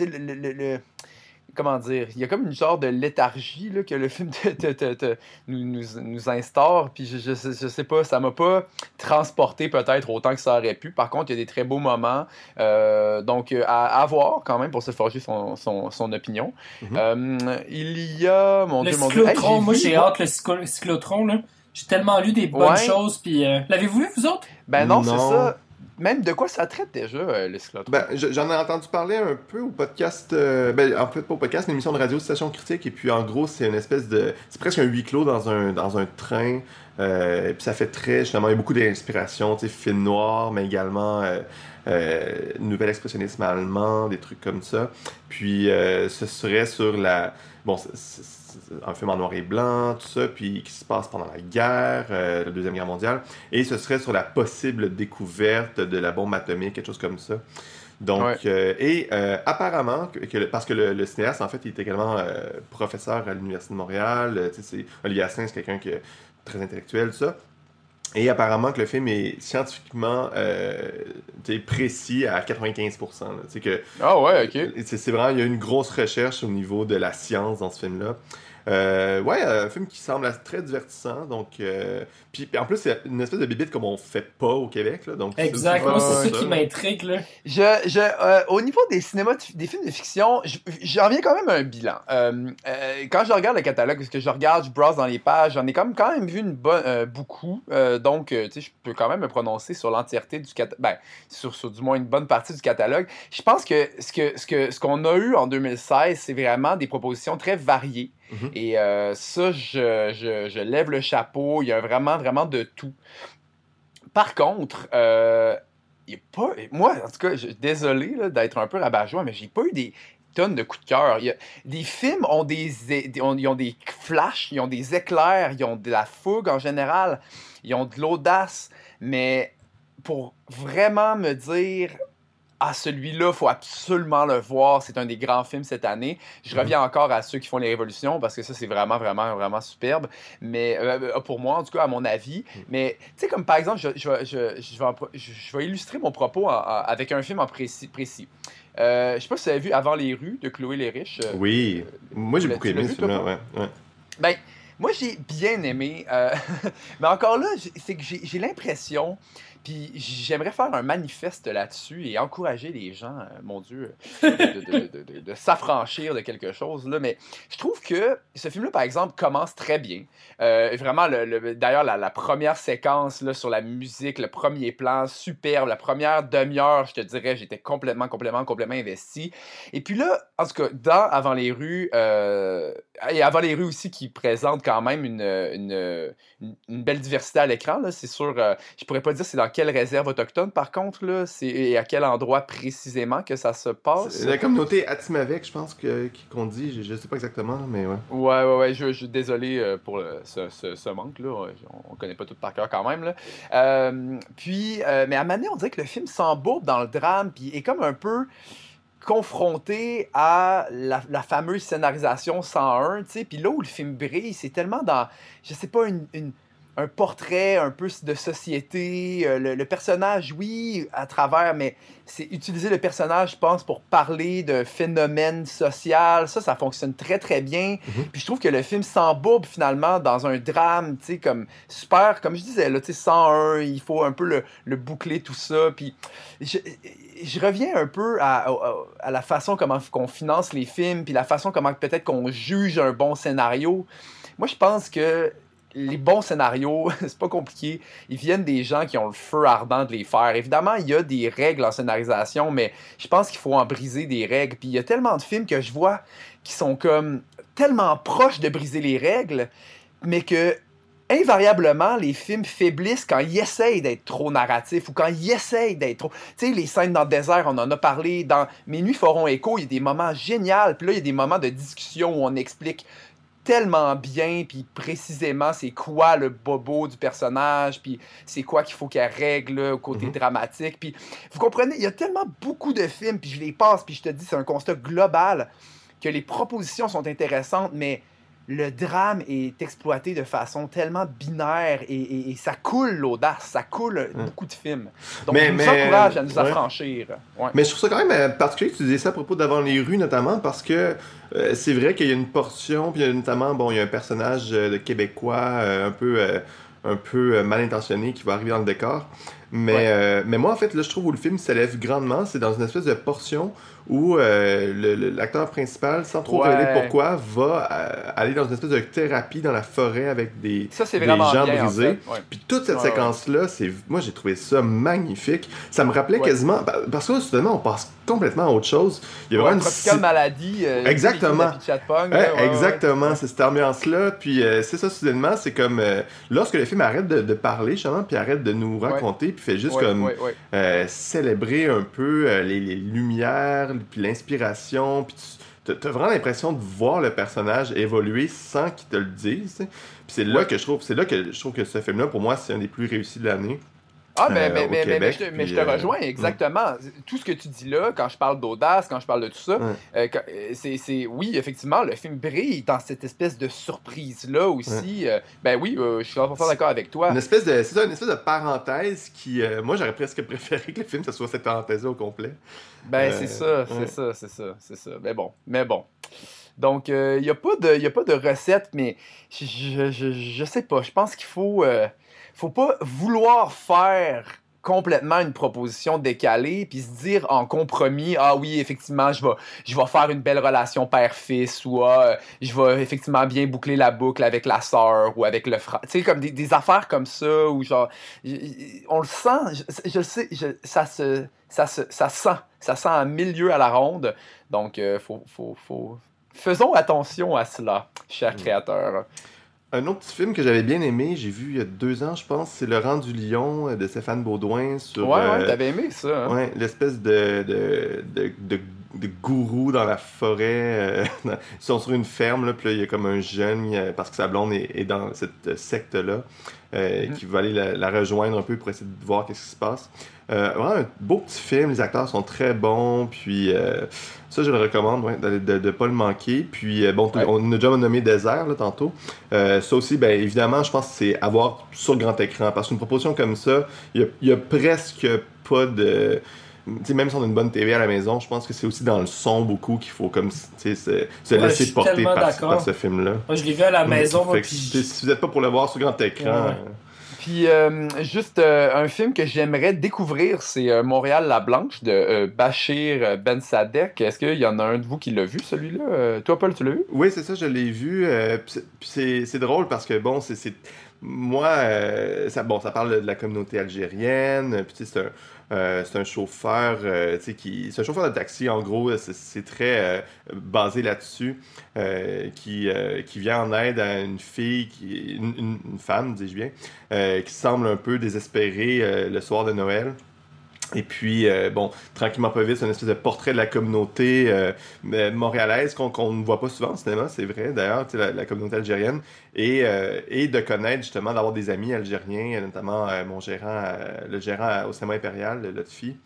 comment dire, il y a comme une genre de léthargie là, que le film nous instaure, puis je sais pas, ça m'a pas transporté peut-être autant que ça aurait pu. Par contre, il y a des très beaux moments, donc à voir quand même pour se forger son opinion. Il y a, mon Dieu, cyclotron, moi j'ai hâte le cyclotron, là. J'ai tellement lu des bonnes choses, puis l'avez-vous vu, vous autres? Ben non, c'est ça. Même de quoi ça traite déjà, le cyclotron? Ben, j'en ai entendu parler un peu au podcast, en fait pas au podcast, mais une émission de radio Station Critique, et puis en gros c'est une espèce de, c'est presque un huis clos dans un train, et puis ça fait très, justement, il y a beaucoup d'inspiration, tu sais, film noir, mais également nouvel expressionnisme allemand, des trucs comme ça, puis ce serait sur bon, c'est un film en noir et blanc, tout ça, puis qui se passe pendant la guerre, la Deuxième Guerre mondiale, et ce serait sur la possible découverte de la bombe atomique, quelque chose comme ça. Donc, apparemment, parce que le cinéaste, en fait, il est également professeur à l'Université de Montréal, Olivier Assayas, c'est quelqu'un qui est très intellectuel, tout ça. Et apparemment que le film est scientifiquement précis à 95%. Là, que, ok. C'est vraiment, il y a une grosse recherche au niveau de la science dans ce film-là. Un film qui semble très divertissant. Donc, puis en plus, c'est une espèce de bibite comme on fait pas au Québec. Là, donc, exactement, c'est ça qui m'intrigue. Là. Au niveau des cinémas, des films de fiction, j'en viens quand même à un bilan. Quand je regarde le catalogue, parce que je browse dans les pages, j'en ai quand même vu beaucoup. Donc, tu sais, je peux quand même me prononcer sur l'entièreté du catalogue. Ben, sur du moins une bonne partie du catalogue. Je pense que ce qu'on a eu en 2016, c'est vraiment des propositions très variées. Et ça, je lève le chapeau. Il y a vraiment de tout. Par contre, il y a pas... Moi, en tout cas, désolé là, d'être un peu rabat-joie, mais j'ai pas eu des tonnes de coups de cœur. Des films ont ils ont des flashs, ils ont des éclairs, ils ont de la fougue en général, ils ont de l'audace. Mais pour vraiment me dire... Ah, celui-là, il faut absolument le voir. C'est un des grands films cette année. Je reviens encore à ceux qui font les révolutions parce que ça, c'est vraiment superbe. Mais pour moi, en tout cas, à mon avis. Mais tu sais, comme par exemple, je vais illustrer mon propos avec un film en précis. Je sais pas si vous avez vu Avant les rues de Chloé Lériche. Oui. Moi, j'ai beaucoup aimé ce film-là. Ouais. Ben, moi, j'ai bien aimé. Mais encore là, c'est que j'ai l'impression... Puis j'aimerais faire un manifeste là-dessus et encourager les gens, mon Dieu, de s'affranchir de quelque chose. Là. Mais je trouve que ce film-là, par exemple, commence très bien. Vraiment, d'ailleurs, la première séquence là, sur la musique, le premier plan, superbe. La première demi-heure, je te dirais, j'étais complètement investi. Et puis là, en tout cas, dans Avant les rues, et Avant les rues aussi qui présente quand même une belle diversité à l'écran. Là. C'est sûr, je pourrais pas dire c'est dans quelle réserve autochtone, par contre, là, et à quel endroit précisément que ça se passe. C'est la communauté Atimavec, je pense qu'on dit, je sais pas exactement, mais ouais. Ouais, je suis désolé pour ce manque, là. On connaît pas tout par cœur quand même, là. Mais à un moment donné, on dirait que le film s'embourbe dans le drame, puis est comme un peu confronté à la fameuse scénarisation 101, tu sais, puis là où le film brille, c'est tellement dans, je sais pas, un portrait un peu de société. Le personnage, oui, à travers, mais c'est utiliser le personnage, je pense, pour parler d'un phénomène social. Ça fonctionne très, très bien. Mhm. Puis je trouve que le film s'embourbe finalement dans un drame, tu sais, comme super, comme je disais, là, tu sais, 101, il faut un peu le boucler, tout ça. Puis je reviens un peu à la façon comment qu'on finance les films, puis la façon comment peut-être qu'on juge un bon scénario. Moi, je pense que les bons scénarios, c'est pas compliqué. Ils viennent des gens qui ont le feu ardent de les faire. Évidemment, il y a des règles en scénarisation, mais je pense qu'il faut en briser des règles. Puis il y a tellement de films que je vois qui sont comme tellement proches de briser les règles, mais que invariablement, les films faiblissent quand ils essayent d'être trop narratifs ou quand ils essayent d'être trop... Tu sais, les scènes dans le désert, on en a parlé. Dans Mes nuits feront écho, il y a des moments géniaux. Puis là, il y a des moments de discussion où on explique tellement bien, puis précisément, c'est quoi le bobo du personnage, puis c'est quoi qu'il faut qu'elle règle là, au côté dramatique. Puis vous comprenez, il y a tellement beaucoup de films, puis je les passe, puis je te dis, c'est un constat global, que les propositions sont intéressantes, mais le drame est exploité de façon tellement binaire et ça coule l'audace, ça coule beaucoup de films. Donc, je nous encourage à nous affranchir. Ouais. Mais je trouve ça quand même particulier que tu disais ça à propos d'Avant les rues, notamment, parce que c'est vrai qu'il y a une portion, puis notamment, bon, il y a un personnage de Québécois un peu mal intentionné qui va arriver dans le décor. Mais moi, en fait, là, je trouve où le film s'élève grandement, c'est dans une espèce de portion où l'acteur principal, sans trop révéler pourquoi, va aller dans une espèce de thérapie dans la forêt avec des gens bien, brisés. En fait. Puis toute cette séquence-là, moi j'ai trouvé ça magnifique. Ça me rappelait quasiment... Parce que soudainement, on passe complètement à autre chose. Il y a vraiment une Tropical Maladie. Exactement. Exactement, c'est c'est cette ambiance-là. Puis c'est ça, soudainement, c'est comme... lorsque le film arrête de parler, justement, puis arrête de nous raconter, puis fait juste célébrer un peu les lumières, puis l'inspiration, puis t'as vraiment l'impression de voir le personnage évoluer sans qu'il te le dise. Puis c'est là que je trouve que ce film-là, pour moi, c'est un des plus réussis de l'année. Mais je te rejoins exactement. Tout ce que tu dis là, quand je parle d'audace, quand je parle de tout ça, oui, effectivement, le film brille dans cette espèce de surprise-là aussi. Je suis 100% d'accord avec toi. C'est ça, une espèce de parenthèse qui... moi, j'aurais presque préféré que le film, ce soit cette parenthèse-là au complet. C'est ça. Mais bon. Donc, il n'y a pas de recette, mais je sais pas. Je pense qu'il faut pas vouloir faire complètement une proposition décalée puis se dire en compromis, ah oui, effectivement, je vais faire une belle relation père-fils ou je vais effectivement bien boucler la boucle avec la sœur ou avec le frère. Tu sais, comme des affaires comme ça où genre, on le sent, je le sais, ça sent un milieu à la ronde. Donc, faisons attention à cela, chers créateurs. Un autre petit film que j'avais bien aimé, j'ai vu il y a 2 ans, je pense, c'est Le Rang du Lion de Stéphane Baudouin sur... t'avais aimé ça. Hein? Ouais, l'espèce de gourou dans la forêt. Ils sont sur une ferme, là, puis là, il y a comme un jeune, parce que sa blonde est dans cette secte-là, qui va aller la rejoindre un peu pour essayer de voir qu'est-ce qui se passe. Vraiment un beau petit film, les acteurs sont très bons, puis ça je le recommande de ne pas le manquer. Puis on a déjà nommé Désert là, tantôt. Ça aussi, ben évidemment, je pense que c'est à voir sur le grand écran, parce qu'une proposition comme ça, il y a presque pas de... T'sais, même si on a une bonne TV à la maison, je pense que c'est aussi dans le son beaucoup qu'il faut comme se laisser porter par ce film-là. Moi, je l'ai vu à la maison. Si vous n'êtes pas pour le voir sur grand écran... Puis, juste un film que j'aimerais découvrir, c'est Montréal la Blanche de Bachir Ben Sadek. Est-ce qu'il y en a un de vous qui l'a vu, celui-là? Toi, Paul, tu l'as vu? Oui, c'est ça, je l'ai vu. C'est drôle parce que, bon, moi, ça parle de la communauté algérienne. Puis, c'est un chauffeur, c'est un chauffeur de taxi, en gros, c'est très basé là-dessus, qui vient en aide à une fille, une femme, dis-je bien, qui semble un peu désespérée le soir de Noël. Et puis, tranquillement pas vite, c'est une espèce de portrait de la communauté montréalaise qu'on ne voit pas souvent au cinéma, c'est vrai, d'ailleurs, la communauté algérienne, et de connaître, justement, d'avoir des amis algériens, notamment mon gérant, le gérant au cinéma impérial, Lotfi.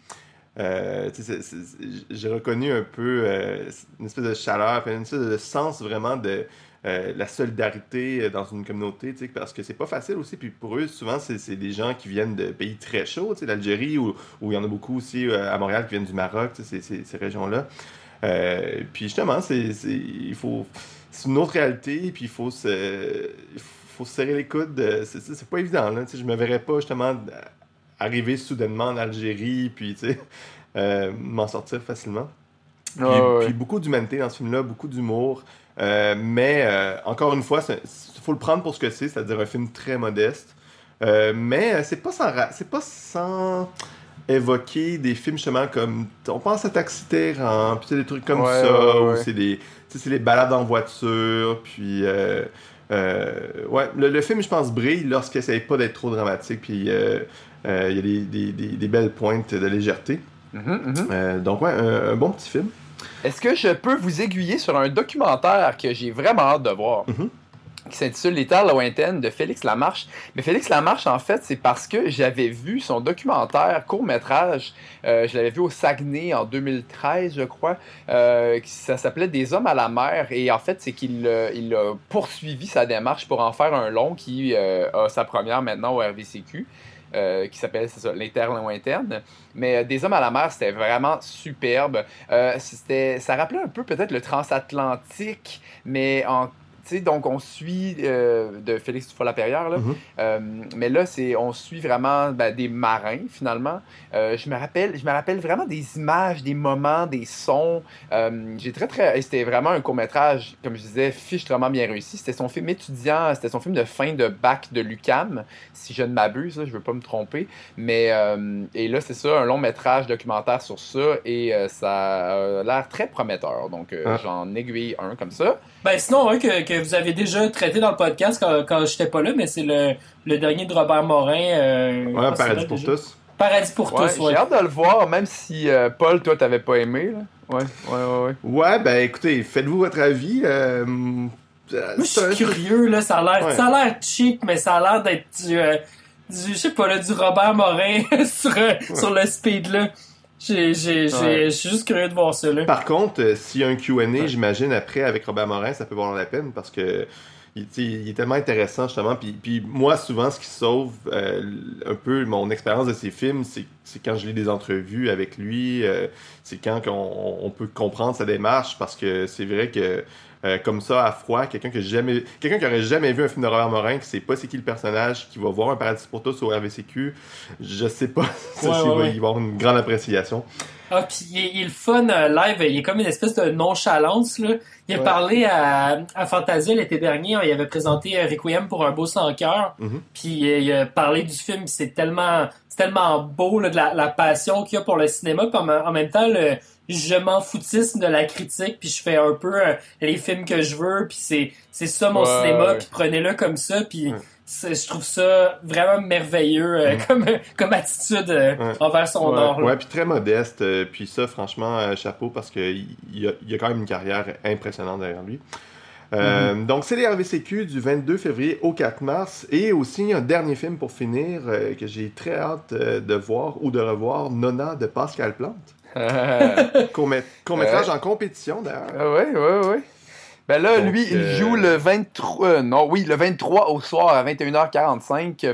J'ai reconnu un peu une espèce de chaleur, une espèce de sens vraiment la solidarité dans une communauté, tu sais, parce que c'est pas facile aussi. Puis pour eux, souvent, c'est des gens qui viennent de pays très chauds, tu sais, l'Algérie, où il y en a beaucoup aussi à Montréal qui viennent du Maroc, tu sais, ces régions-là. Puis justement, c'est une autre réalité, puis il faut se serrer les coudes. C'est pas évident, là. Tu sais, je me verrais pas justement arriver soudainement en Algérie, puis tu sais, m'en sortir facilement. Puis beaucoup d'humanité dans ce film-là, beaucoup d'humour. Mais encore une fois, il faut le prendre pour ce que c'est-à-dire un film très modeste. Mais c'est pas sans évoquer des films justement comme on pense à Taxi Terran, puis des trucs comme ça, où c'est les balades en voiture, puis le film je pense brille lorsqu'il essaye pas d'être trop dramatique, puis il y a des belles pointes de légèreté. Donc un bon petit film. Est-ce que je peux vous aiguiller sur un documentaire que j'ai vraiment hâte de voir? Qui s'intitule Les Terres lointaines de Félix Lamarche. Mais Félix Lamarche, en fait, c'est parce que j'avais vu son documentaire court-métrage. Je l'avais vu au Saguenay en 2013, je crois. Ça s'appelait Des hommes à la mer. Et en fait, c'est qu'il a poursuivi sa démarche pour en faire un long qui a sa première maintenant au RVCQ. Qui s'appelle, c'est ça, Les Terres lointaines. Mais Des hommes à la mer, c'était vraiment superbe. Ça rappelait un peu peut-être le transatlantique, mais donc on suit de Félix Dufault-Lapierre, là. Mais là, on suit vraiment des marins, finalement. Je me rappelle vraiment des images, des moments, des sons. C'était vraiment un court-métrage, comme je disais, fichtrement bien réussi. C'était son film étudiant, c'était son film de fin de bac de l'UQAM, si je ne m'abuse, là, je veux pas me tromper. Mais et là, c'est ça, un long-métrage documentaire sur ça, et ça a l'air très prometteur. Donc, j'en aiguille un comme ça. Sinon, un que vous avez déjà traité dans le podcast quand j'étais pas là, mais c'est le dernier de Robert Morin. Paradis pour tous. Paradis pour tous, J'ai hâte de le voir, même si Paul, toi, t'avais pas aimé, là. Ouais, écoutez, faites-vous votre avis. Moi, je suis curieux, là, ça a l'air cheap, mais ça a l'air d'être je sais pas, là, du Robert Morin sur le speed, là. Je suis juste curieux de voir ça, là. Par contre, s'il y a un Q&A, j'imagine, après, avec Robert Morin, ça peut valoir la peine, parce que il est tellement intéressant, justement. Puis moi, souvent, ce qui sauve un peu mon expérience de ces films, c'est quand je lis des entrevues avec lui, c'est quand on peut comprendre sa démarche, parce que c'est vrai que comme ça, à froid, quelqu'un qui aurait jamais vu un film de Robert Morin, qui sait pas c'est qui le personnage, qui va voir un Paradis pour tous au RVCQ, je sais pas s'il va y avoir une grande appréciation. Ah, puis il est le fun live, il est comme une espèce de nonchalance, là. Il a parlé à Fantasia l'été dernier, il avait présenté Requiem pour un beau sans cœur, puis il a parlé du film, c'est tellement beau, là, de la passion qu'il y a pour le cinéma, puis en même temps, je m'en foutisme de la critique, puis je fais un peu les films que je veux, puis c'est ça mon cinéma, puis prenez-le comme ça, puis je trouve ça vraiment merveilleux comme attitude envers son art. Ouais, puis très modeste, puis ça, franchement, chapeau, parce qu'il y a quand même une carrière impressionnante derrière lui. Donc, c'est les RVCQ du 22 février au 4 mars. Et aussi, un dernier film pour finir que j'ai très hâte de voir ou de revoir, Nona de Pascal Plante. Court-métrage en compétition, d'ailleurs. Oui. Ben là, donc, lui, il joue le 23... le 23 au soir à 21h45.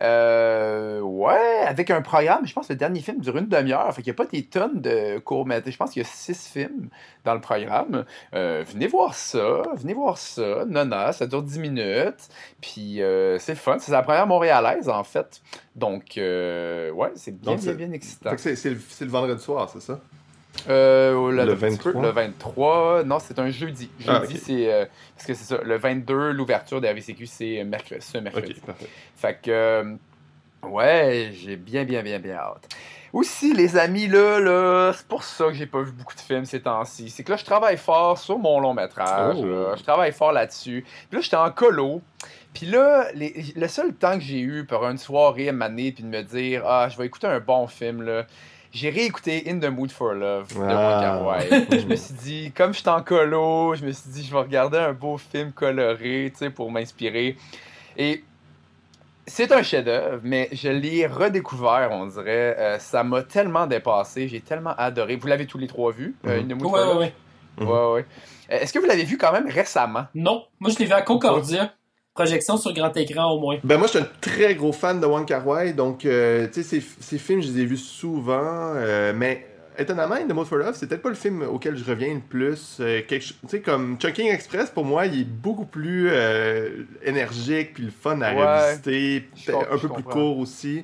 Avec un programme, je pense que le dernier film dure une demi-heure. Fait qu'il n'y a pas des tonnes de courts-métrages. Je pense qu'il y a 6 films dans le programme. Venez voir ça. Nona, ça dure 10 minutes. Puis c'est fun. C'est la première montréalaise, en fait. Donc, c'est bien excitant. Fait que c'est le vendredi soir, c'est ça? Le 23, non, c'est un jeudi. Jeudi, c'est parce que c'est ça. Le 22, l'ouverture des RVCQ, c'est ce mercredi. Ok, parfait. Fait que, j'ai bien hâte. Aussi, les amis, là, c'est pour ça que j'ai pas vu beaucoup de films ces temps-ci. C'est que là, je travaille fort sur mon long métrage. Là, je travaille fort là-dessus. Puis là, j'étais en colo. Puis là, le seul temps que j'ai eu pour une soirée à m'amener puis de me dire, je vais écouter un bon film, là. J'ai réécouté In the Mood for Love de Wong Kar-wai. Je me suis dit, comme je suis en colo, je vais regarder un beau film coloré, tu sais, pour m'inspirer. Et c'est un chef-d'œuvre, mais je l'ai redécouvert, on dirait. Ça m'a tellement dépassé, j'ai tellement adoré. Vous l'avez tous les trois vu, In the Mood for Love? Oui. Ouais. Est-ce que vous l'avez vu quand même récemment? Non, moi je l'ai vu à Concordia. Projection sur grand écran au moins. Ben moi, je suis un très gros fan de Wong Kar-wai, donc tu sais, ces films, je les ai vus souvent, mais étonnamment, In the Mood for Love, c'est peut-être pas le film auquel je reviens le plus. Tu sais, comme Chungking Express, pour moi, il est beaucoup plus énergique, puis le fun à revisiter, un peu plus court aussi.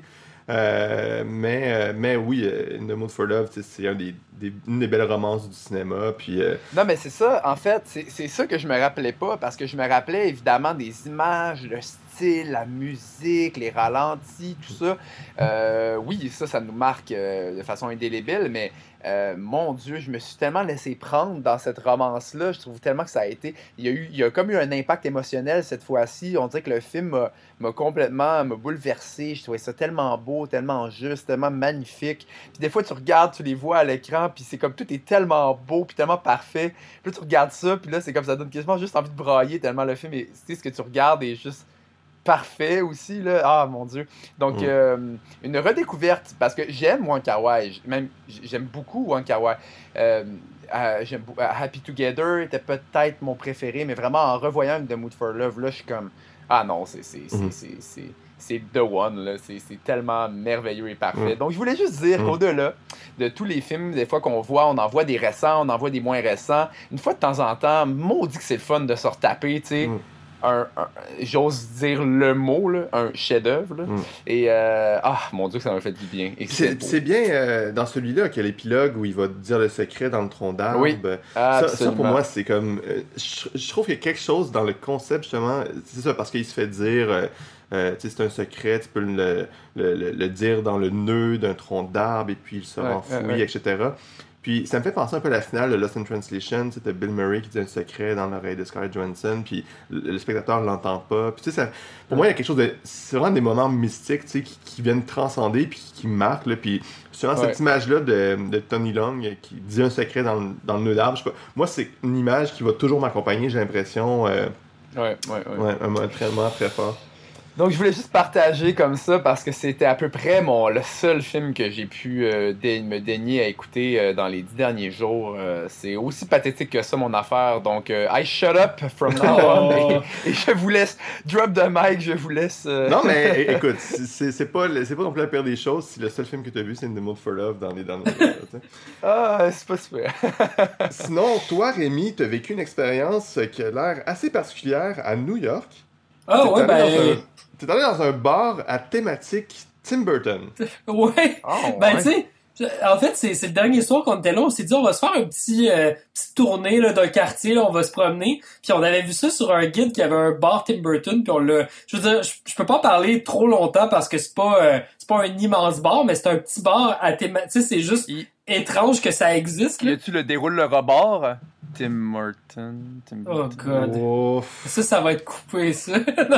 Mais oui, In the Mood for Love, c'est une des belles romances du cinéma. Puis, Non, mais c'est ça, en fait, c'est ça que je me rappelais pas, parce que je me rappelais évidemment des images, le style, la musique, les ralentis, tout ça. Oui, ça nous marque de façon indélébile, mais mon Dieu, je me suis tellement laissé prendre dans cette romance-là. Je trouve tellement que ça a été... Il y a comme eu un impact émotionnel cette fois-ci. On dirait que le film m'a complètement bouleversé. Je trouvais ça tellement beau, tellement juste, tellement magnifique. Puis des fois, tu regardes, tu les vois à l'écran, puis c'est comme tout est tellement beau, puis tellement parfait. Puis là, tu regardes ça, puis là, c'est comme ça donne quasiment juste envie de brailler tellement le film, tu sais, ce que tu regardes est juste parfait aussi, là. Ah, mon Dieu. Donc, une redécouverte, parce que j'aime Wong Kar-wai, même, j'aime beaucoup Wong Kar-wai. Happy Together était peut-être mon préféré, mais vraiment, en revoyant The Mood for Love, là, je suis comme, ah non, c'est The One, là. C'est tellement merveilleux et parfait. Donc, je voulais juste dire qu'au-delà de tous les films, des fois qu'on voit, on en voit des récents, on en voit des moins récents. Une fois de temps en temps, maudit que c'est le fun de se retaper, tu sais. J'ose dire le mot, là, un chef-d'œuvre. Et mon Dieu, que ça m'a fait du bien. C'est bien dans celui-là qu'il y a l'épilogue où il va te dire le secret dans le tronc d'arbre. Oui, ça, pour moi, c'est comme... je trouve qu'il y a quelque chose dans le concept, justement. C'est ça, parce qu'il se fait dire... c'est un secret, tu peux le dire dans le nœud d'un tronc d'arbre et puis il sera enfoui, etc. Puis ça me fait penser un peu à la finale de Lost in Translation, c'était Bill Murray qui dit un secret dans l'oreille de Scarlett Johansson, puis le spectateur ne l'entend pas. Puis tu sais, pour moi, il y a quelque chose de... C'est vraiment des moments mystiques, tu sais, qui viennent transcender, puis qui marquent, là. Puis souvent, cette image-là de Tony Long qui dit un secret dans le nœud d'arbre, je sais pas. Moi, c'est une image qui va toujours m'accompagner, j'ai l'impression. Un moment très fort. Donc, je voulais juste partager comme ça parce que c'était à peu près le seul film que j'ai pu me daigner à écouter dans les 10 derniers jours. C'est aussi pathétique que ça, mon affaire. Donc, I shut up from now on. Et je vous laisse drop the mic, je vous laisse... Non, mais écoute, c'est pas non plus la pire des choses si le seul film que tu as vu, c'est In the Mood for Love dans les derniers jours. C'est pas super. Sinon, toi, Rémi, tu as vécu une expérience qui a l'air assez particulière à New York. Ah ouais, T'es allé dans un bar à thématique Tim Burton. Ouais. Tu sais, en fait, c'est le dernier soir qu'on était là, on s'est dit on va se faire un petite tournée là, d'un quartier, là, on va se promener. Puis on avait vu ça sur un guide qui avait un bar Tim Burton, puis on l'a... Je veux dire, je peux pas parler trop longtemps parce que c'est pas un immense bar, mais c'est un petit bar à thématique. Tu sais, c'est juste étrange que ça existe. Là. Y a-tu le déroule le rebord? Tim Burton. Oh god. Ouf. Ça va être coupé, ça.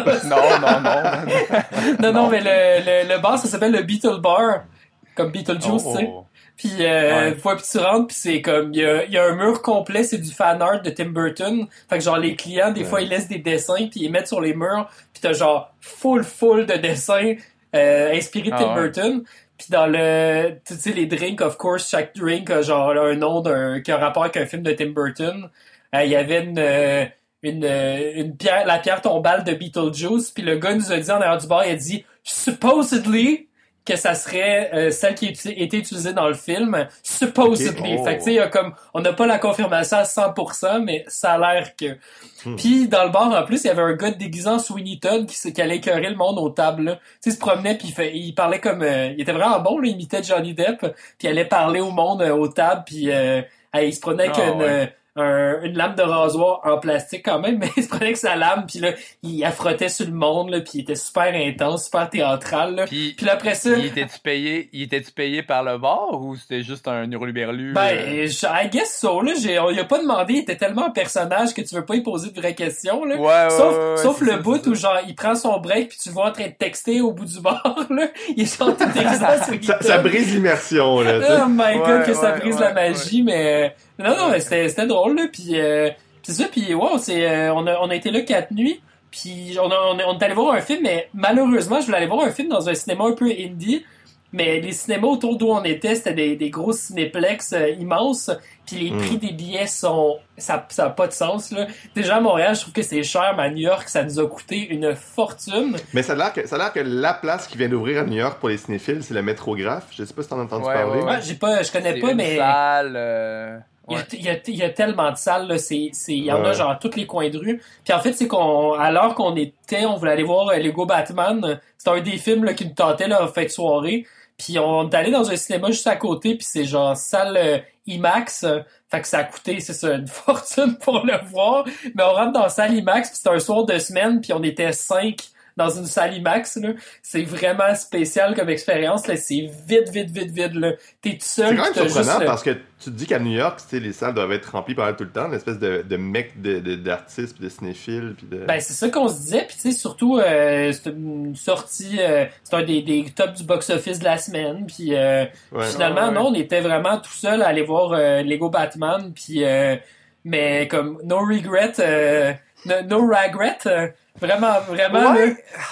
non, mais le bar, ça s'appelle le Beetle Bar. Comme Beetlejuice, tu sais. Puis, puis tu rentres, puis c'est comme, il y a un mur complet, c'est du fan art de Tim Burton. Fait que genre, les clients, des fois, ils laissent des dessins, puis ils mettent sur les murs, puis t'as genre full de dessins inspirés de Tim Burton. Puis dans tu sais, les drinks, of course, chaque drink a genre un nom qui a un rapport avec un film de Tim Burton. Il y avait une pierre, la pierre tombale de Beetlejuice, puis le gars nous a dit en arrière du bar, il a dit « Supposedly », que ça serait celle qui a été utilisée dans le film, supposedly. Okay. Fait que tu sais, il y a comme, on n'a pas la confirmation à 100%, mais ça a l'air que... Puis dans le bar, en plus, il y avait un gars déguisé en Sweeney Todd qui allait écœurer le monde aux tables, là. Tu sais, il se promenait, puis il parlait comme... il était vraiment bon, là, il imitait Johnny Depp, puis il allait parler au monde aux tables, puis il se promenait avec une lame de rasoir en plastique quand même, mais il se prenait avec sa lame, puis là, il frottait sur le monde, là, puis il était super intense, super théâtral, là. Puis là, après ça... Il était-tu payé par le bar, ou c'était juste un hurluberlu? I guess so, là. On lui a pas demandé, il était tellement un personnage que tu veux pas y poser de vraies questions, là. Sauf le bout où, genre, il prend son break, puis tu le vois en train de texter au bout du bar, là. Il est genre tout texte ça brise l'immersion, là. Oh my god, que ça brise la magie, mais... Non, mais c'était drôle, là, puis c'est ça, puis on a été là 4 nuits, puis on est allé voir un film, mais malheureusement, je voulais aller voir un film dans un cinéma un peu indie, mais les cinémas autour d'où on était, c'était des gros cinéplex immenses, puis les prix des billets ça a pas de sens, là. Déjà à Montréal, je trouve que c'est cher, mais à New York, ça nous a coûté une fortune. Mais ça a l'air que la place qui vient d'ouvrir à New York pour les cinéphiles, c'est le Métrographe. Je sais pas si t'en as entendu parler. Ouais, je connais pas, mais... Salle, il y a tellement de salles, là, il y en a genre à tous les coins de rue. Puis en fait, c'est à l'heure qu'on était, on voulait aller voir Lego Batman. C'était un des films là, qui nous tentait là, en fin de soirée. Puis on est allé dans un cinéma juste à côté, puis c'est genre salle IMAX. Fait que ça a coûté, c'est ça, une fortune pour le voir. Mais on rentre dans la salle IMAX, puis c'était un soir de semaine, puis on était 5 dans une salle IMAX, là. C'est vraiment spécial comme expérience, là. C'est vide, là. T'es tout seul. C'est quand même surprenant parce que tu te dis qu'à New York, les salles doivent être remplies pendant tout le temps, une espèce de mec d'artistes pis de cinéphiles pis de... Ben, c'est ça qu'on se disait, pis tu sais, surtout, c'est une sortie, c'est un des tops du box-office de la semaine, pis finalement, non, on était vraiment tout seul à aller voir Lego Batman, pis mais comme, no regret, no regret, vraiment, ouais. là.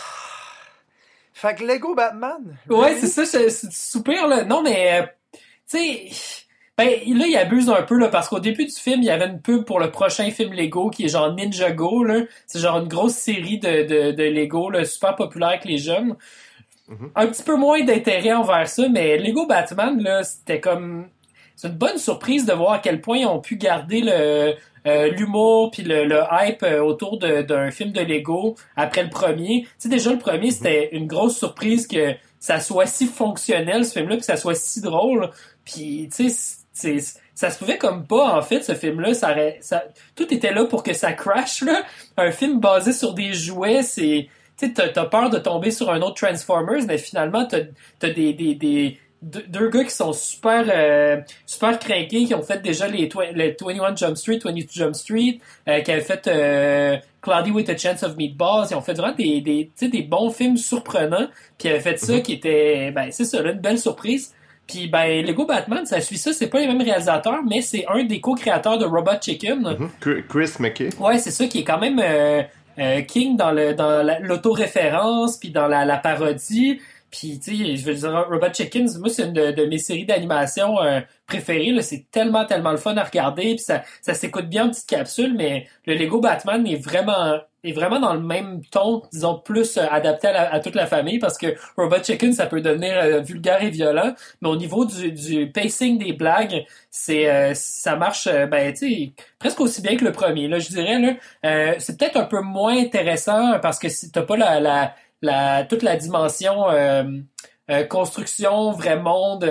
Fait que Lego Batman. Ouais, c'est ça, c'est super, là. Non, mais, tu sais, ben, là, il abuse un peu, là, parce qu'au début du film, il y avait une pub pour le prochain film Lego, qui est genre Ninjago, là. C'est genre une grosse série de Lego, là, super populaire avec les jeunes. Un petit peu moins d'intérêt envers ça, mais Lego Batman, là, c'était comme... C'est une bonne surprise de voir à quel point ils ont pu garder l'humour puis le hype autour d'un film de Lego après le premier. Tu sais, déjà, le premier, c'était une grosse surprise que ça soit si fonctionnel, ce film-là, puis que ça soit si drôle. Puis, tu sais, ça se pouvait comme pas, en fait, ce film-là. Tout était là pour que ça crash, là. Un film basé sur des jouets, c'est... Tu sais, t'as peur de tomber sur un autre Transformers, mais finalement, t'as deux gars qui sont super craqués, qui ont fait déjà le 21 Jump Street, 22 Jump Street, qui avaient fait Cloudy with a Chance of Meatballs. Ils ont fait vraiment des bons films surprenants. Puis ils avaient fait ça qui était, ben c'est ça, là, une belle surprise. Puis ben Lego Batman, ça suit ça. C'est pas les mêmes réalisateurs, mais c'est un des co-créateurs de Robot Chicken. Chris McKay. Ouais, c'est ça qui est quand même king dans l'autoréférence puis dans la parodie. Puis, tu sais, je veux dire, Robot Chicken, moi, c'est une de mes séries d'animation préférées. Là. C'est tellement le fun à regarder. Puis ça s'écoute bien en petite capsule, mais le Lego Batman est vraiment dans le même ton, disons, plus adapté à toute la famille, parce que Robot Chicken, ça peut devenir vulgaire et violent. Mais au niveau du pacing des blagues, ça marche, ben, tu sais, presque aussi bien que le premier. Là, je dirais, là, c'est peut-être un peu moins intéressant parce que t'as pas toute la dimension construction, vrai monde,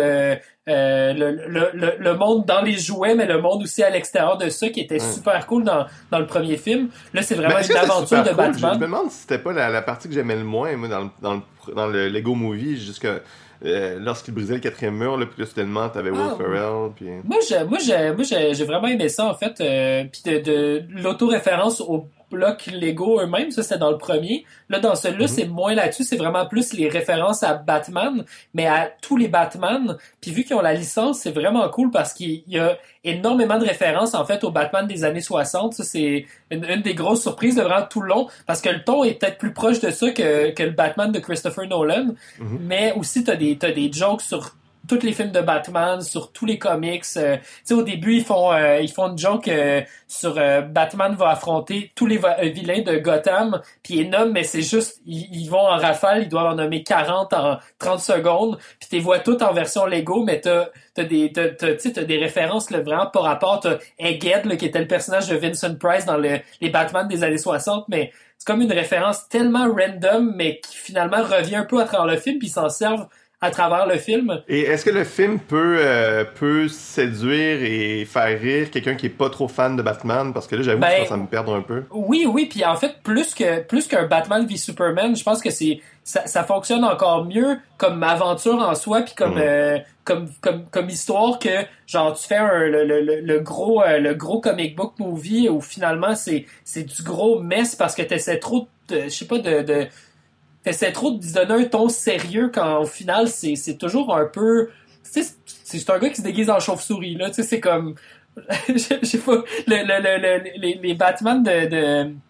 le monde dans les jouets, mais le monde aussi à l'extérieur de ça, qui était super cool dans le premier film. Là, c'est vraiment une aventure de Batman. Je me demande si c'était pas la partie que j'aimais le moins, moi, dans le Lego Movie, jusqu'à... lorsqu'il brisait le quatrième mur, là, puis là, soudainement, t'avais Will Ferrell, puis... Moi, j'ai vraiment aimé ça, en fait, puis de l'autoréférence au bloc Lego eux-mêmes, ça, c'était dans le premier. Là, dans celui-là, c'est moins là-dessus, c'est vraiment plus les références à Batman, mais à tous les Batman. Puis vu qu'ils ont la licence, c'est vraiment cool parce qu'il y a énormément de références, en fait, au Batman des années 60. Ça, c'est une des grosses surprises de vraiment tout le long, parce que le ton est peut-être plus proche de ça que le Batman de Christopher Nolan, mais aussi t'as des jokes sur tous les films de Batman, sur tous les comics. Tu sais, au début, ils font une joke sur Batman va affronter tous les vilains de Gotham, puis ils nomment, mais c'est juste, ils vont en rafale, ils doivent en nommer 40 en 30 secondes, puis t'es vois toutes en version Lego, mais t'as des références là, vraiment par rapport. T'as Egghead, là, qui était le personnage de Vincent Price dans les Batman des années 60, mais c'est comme une référence tellement random, mais qui finalement revient un peu à travers le film, puis ils s'en servent à travers le film. Et est-ce que le film peut séduire et faire rire quelqu'un qui est pas trop fan de Batman? Parce que là, j'avoue que ça me perd un peu. Oui, puis en fait, plus qu'un Batman v Superman, je pense que ça fonctionne encore mieux comme aventure en soi, puis comme histoire, que genre tu fais le gros comic book movie où finalement c'est du gros mess parce que t'essaies trop t'essaies trop de donner un ton sérieux quand au final c'est toujours un peu, tu sais, c'est un gars qui se déguise en chauve-souris là, tu sais, c'est comme je sais pas, les Batman de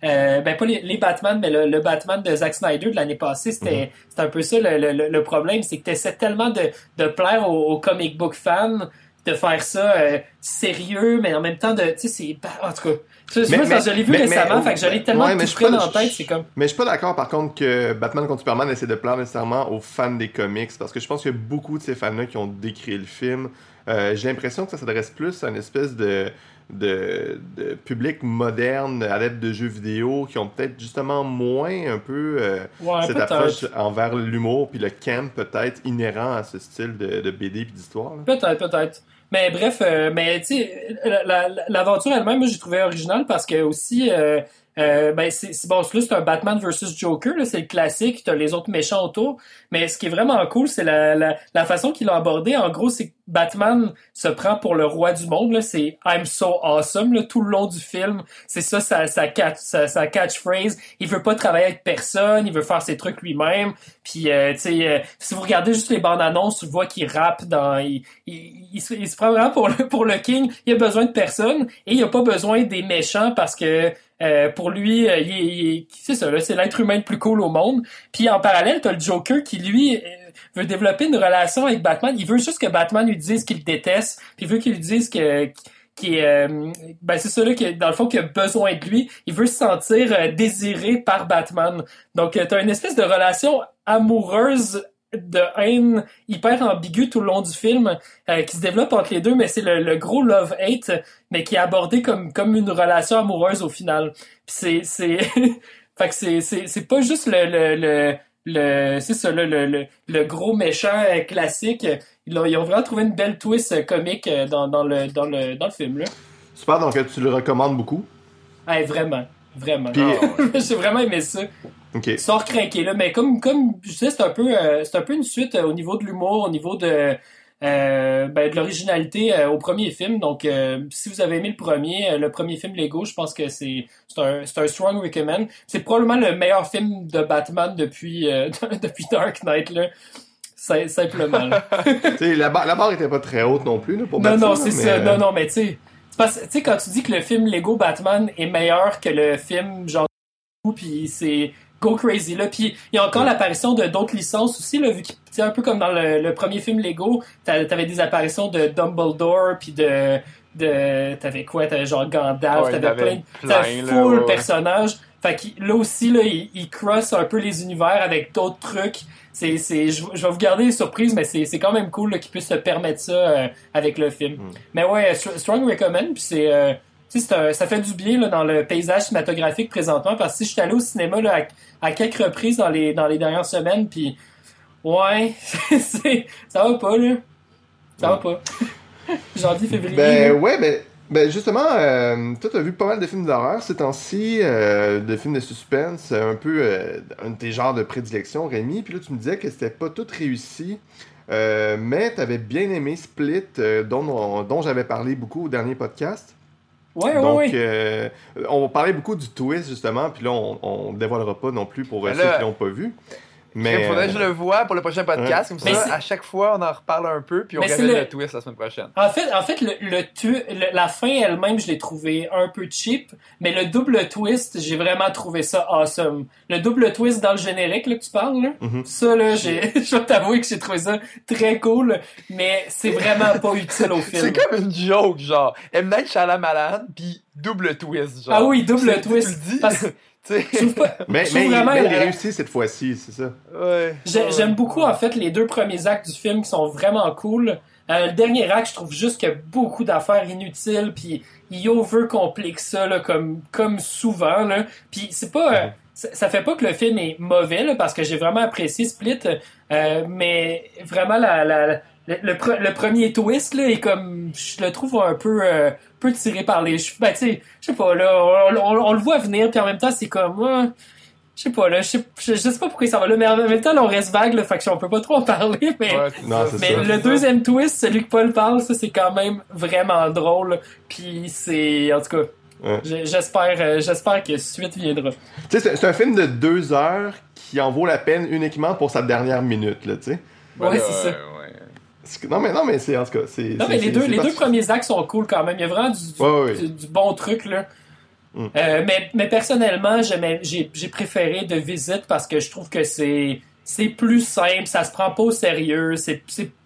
ben pas les Batman, mais le Batman de Zack Snyder de l'année passée, c'était un peu ça le problème, c'est que t'essaies tellement de plaire aux comic book fans, de faire ça sérieux, mais en même temps de, tu sais, c'est, en tout cas, je l'ai vu récemment, fait que je l'ai tellement tout frais dans la tête, c'est comme... Mais je suis pas d'accord, par contre, que Batman contre Superman essaie de plaire nécessairement aux fans des comics, parce que je pense qu'il y a beaucoup de ces fans-là qui ont décrit le film. J'ai l'impression que ça s'adresse plus à une espèce de public moderne, adepte de jeux vidéo, qui ont peut-être justement moins un peu cette approche envers l'humour, puis le camp peut-être inhérent à ce style de BD et d'histoire. Là. Peut-être. Mais bref, mais tu sais, l'aventure elle-même, moi j'ai trouvé originale parce que aussi, ben c'est bon, là c'est un Batman versus Joker, là, c'est le classique, t'as les autres méchants autour. Mais ce qui est vraiment cool, c'est la façon qu'il a abordé. En gros, c'est que Batman se prend pour le roi du monde. Là, c'est I'm so awesome là, tout le long du film. C'est ça sa catchphrase. Il veut pas travailler avec personne, il veut faire ses trucs lui-même. Puis tu sais, si vous regardez juste les bandes annonces, tu vois qu'il rappe dans, il se prend vraiment pour le king. Il a besoin de personne et il a pas besoin des méchants parce que pour lui, c'est ça, là, c'est l'être humain le plus cool au monde. Puis en parallèle, t'as le Joker qui lui veut développer une relation avec Batman. Il veut juste que Batman lui dise qu'il le déteste, puis il veut qu'il lui dise ben c'est ça là que dans le fond qu'il a besoin de lui. Il veut se sentir désiré par Batman. Donc t'as une espèce de relation amoureuse de haine hyper ambiguë tout le long du film qui se développe entre les deux, mais c'est le gros love-hate, mais qui est abordé comme une relation amoureuse au final. Puis c'est fait que c'est pas juste c'est ça le gros méchant classique. Ils ont vraiment trouvé une belle twist comique dans le film là. Super, donc tu le recommandes beaucoup? Hey, vraiment. Puis... j'ai vraiment aimé ça. Okay. Sort craqué là, mais comme je disais, c'est un peu une suite au niveau de l'humour, au niveau de l'originalité au premier film. Donc si vous avez aimé le premier film Lego, je pense que c'est un strong recommend. C'est probablement le meilleur film de Batman depuis Dark Knight là. Simplement. La barre était pas très haute non plus là, pour Batman. Non, c'est ça. Non, mais tu sais quand tu dis que le film Lego Batman est meilleur que le film genre puis c'est go crazy là, puis il y a encore l'apparition de d'autres licences aussi là, vu que c'est un peu comme dans le premier film Lego, t'avais des apparitions de Dumbledore puis t'avais quoi, t'avais genre Gandalf, t'avais full personnages. Fait que là aussi là, il cross un peu les univers avec d'autres trucs. Je vais vous garder les surprises, mais c'est quand même cool là, qu'ils puissent se permettre ça avec le film. Mais ouais, strong recommend, puis ça fait du bien là, dans le paysage cinématographique présentement, parce que si je suis allé au cinéma là, à quelques reprises dans les dernières semaines, puis ouais, ça va pas là. Ça va pas. Janvier, février. Ben justement, toi t'as vu pas mal de films d'horreur ces temps-ci, de films de suspense, un peu un de tes genres de prédilection, Rémi, puis là tu me disais que c'était pas tout réussi. Mais t'avais bien aimé Split, dont j'avais parlé beaucoup au dernier podcast. Ouais. On parlait beaucoup du twist, justement, puis là, on dévoilera pas non plus pour ceux qui l'ont pas vu. Mais il faudrait que je le vois pour le prochain podcast, comme ça, à chaque fois, on en reparle un peu, puis on révèle le twist la semaine prochaine. En fait la fin elle-même, je l'ai trouvé un peu cheap, mais le double twist, j'ai vraiment trouvé ça awesome. Le double twist dans le générique, là, que tu parles, là, ça, là, je vais t'avouer que j'ai trouvé ça très cool, mais c'est vraiment pas utile au film. C'est comme une joke, genre, M. Night Shyamalan, puis double twist, genre. Ah oui, double twist. Mais il a réussi cette fois-ci, c'est ça. Ouais. J'aime beaucoup en fait les deux premiers actes du film qui sont vraiment cool. Le dernier acte, je trouve juste qu'il y a beaucoup d'affaires inutiles, puis il overcomplique ça là, comme souvent là. Puis c'est pas ça fait pas que le film est mauvais là, parce que j'ai vraiment apprécié Split, mais vraiment le premier twist là est comme, je le trouve un peu tiré par les cheveux. Ben tu sais, je sais pas là, on le voit venir, puis en même temps c'est comme je sais pas là, je sais pas pourquoi ça va là, mais en même temps là, on reste vague là, fait que on peut pas trop en parler, mais le deuxième twist, celui que Paul parle, ça c'est quand même vraiment drôle, puis c'est en tout cas. Ouais. J'espère que suite viendra. Tu sais, c'est un film de 2 heures qui en vaut la peine uniquement pour sa dernière minute là, tu sais. Ouais, c'est ça. Non mais c'est en tout cas, les deux premiers actes sont cool quand même. Il y a vraiment du bon truc là. Mais personnellement, j'ai préféré The Visit parce que je trouve que c'est plus simple, ça se prend pas au sérieux, c'est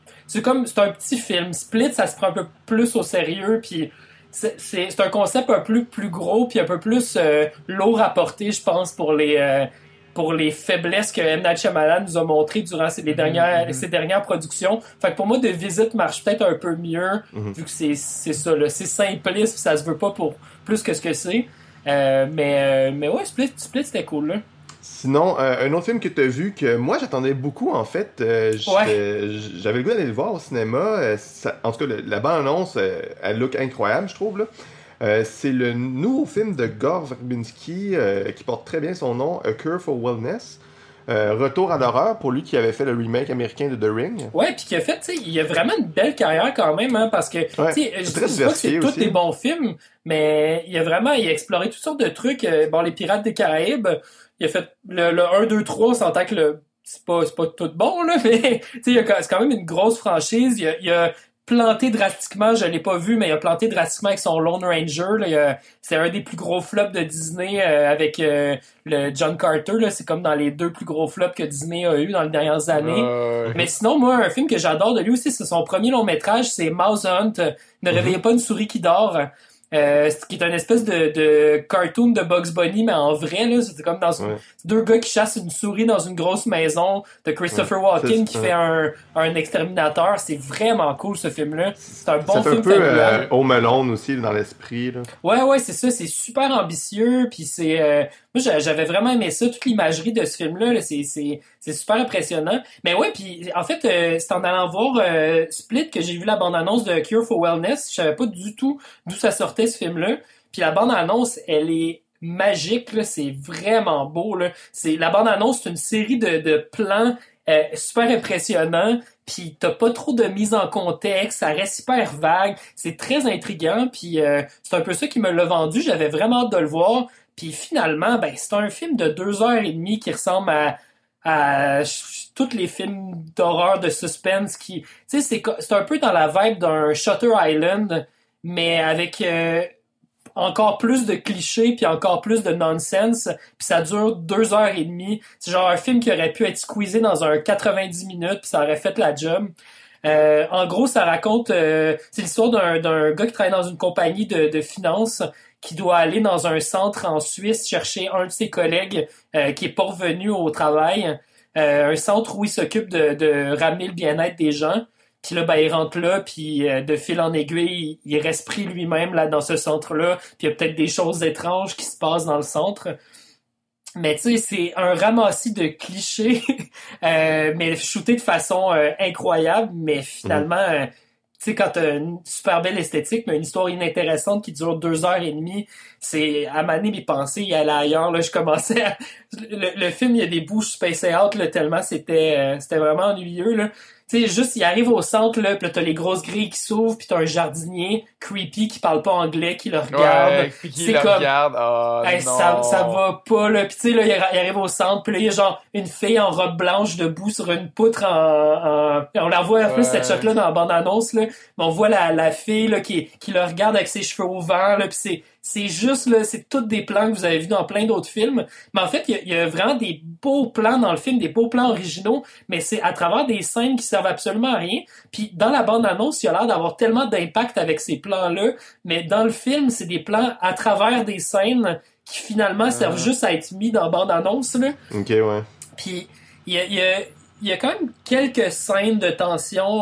un petit film. Split, ça se prend un peu plus au sérieux, puis c'est un concept un peu plus gros, puis un peu plus lourd à porter, je pense, pour les faiblesses que M. Night Shyamalan nous a montrées durant ses dernières productions. Fait que pour moi, The Visit marche peut-être un peu mieux, vu que c'est ça, là. C'est simpliste, pis ça se veut pas pour plus que ce que c'est. Mais ouais, Split, c'était cool, là. Sinon, un autre film que tu as vu que moi j'attendais beaucoup en fait, j'avais le goût d'aller le voir au cinéma. En tout cas, la bande-annonce, elle look incroyable, je trouve. Là. C'est le nouveau film de Gore Verbinski qui porte très bien son nom, A Cure for Wellness. Retour à l'horreur pour lui qui avait fait le remake américain de The Ring. Ouais, puis qui a fait, tu sais, il a vraiment une belle carrière quand même, hein, parce que, tu sais, je dis pas que c'est tous des bons films, mais il a exploré toutes sortes de trucs. Les Pirates des Caraïbes, il a fait le 1, 2, 3, on s'entend que c'est pas tout bon, là, mais, tu sais, c'est quand même une grosse franchise. Il a planté drastiquement, je l'ai pas vu, mais il a planté drastiquement avec son Lone Ranger. Là, c'est un des plus gros flops de Disney avec le John Carter. Là, c'est comme dans les 2 plus gros flops que Disney a eu dans les dernières années. Mais sinon, moi, un film que j'adore de lui aussi, c'est son premier long métrage, c'est Mouse Hunt. Ne réveillez pas une souris qui dort. Qui est une espèce de cartoon de Bugs Bunny, mais en vrai, là, c'est comme dans 2 gars qui chassent une souris dans une grosse maison de Christopher Walken qui fait un exterminateur. C'est vraiment cool, ce film-là. C'est un bon film familial. C'est un peu Home Alone aussi, dans l'esprit. Là. Ouais, c'est ça. C'est super ambitieux, puis c'est... moi, j'avais vraiment aimé ça, toute l'imagerie de ce film-là. Là, c'est super impressionnant. Mais ouais, puis en fait, c'est en allant voir Split que j'ai vu la bande-annonce de Cure for Wellness. Je savais pas du tout d'où ça sortait, ce film-là. Puis la bande-annonce, elle est magique, là. C'est vraiment beau, là. La bande-annonce, c'est une série de plans super impressionnants. Puis t'as pas trop de mise en contexte, ça reste hyper vague. C'est très intriguant, puis c'est un peu ça qui me l'a vendu. J'avais vraiment hâte de le voir. Puis finalement, c'est un film de 2h30 qui ressemble à tous les films d'horreur, de suspense qui... Tu sais, c'est un peu dans la vibe d'un Shutter Island, mais avec encore plus de clichés puis encore plus de nonsense. Puis ça dure 2h30. C'est genre un film qui aurait pu être squeezé dans un 90 minutes puis ça aurait fait la job. En gros, ça raconte... c'est l'histoire d'un gars qui travaille dans une compagnie de finances qui doit aller dans un centre en Suisse chercher un de ses collègues qui est pas revenu au travail. Un centre où il s'occupe de ramener le bien-être des gens. Puis là, il rentre là, puis de fil en aiguille, il reste pris lui-même là dans ce centre-là. Puis il y a peut-être des choses étranges qui se passent dans le centre. Mais tu sais, c'est un ramassis de clichés, mais shooté de façon incroyable. Mais finalement... tu sais, quand t'as une super belle esthétique, mais une histoire inintéressante qui dure 2h30, c'est, à maner mes pensées, il allait ailleurs, là, je commençais à... Le film, il y a des bouts spacés out, là, tellement c'était vraiment ennuyeux, là. Tu sais, juste, il arrive au centre, là, pis là, t'as les grosses grilles qui s'ouvrent, pis t'as un jardinier creepy qui parle pas anglais, qui le regarde. Ouais, qui le regarde. Oh, hey, non. Ça va pas, là. Pis tu sais, là, il arrive au centre, pis là, il y a genre une fille en robe blanche debout sur une poutre on la voit un peu, cette shot-là, dans la bande-annonce, là. Mais on voit la fille, là, qui le regarde avec ses cheveux au vent, là, pis c'est juste, là, c'est toutes des plans que vous avez vus dans plein d'autres films. Mais en fait, il y a vraiment des beaux plans dans le film, des beaux plans originaux, mais c'est à travers des scènes qui servent absolument à rien. Puis dans la bande-annonce, il a l'air d'avoir tellement d'impact avec ces plans-là, mais dans le film, c'est des plans à travers des scènes qui finalement servent juste à être mis dans la bande-annonce, là. Ok, ouais. Puis il y a quand même quelques scènes de tension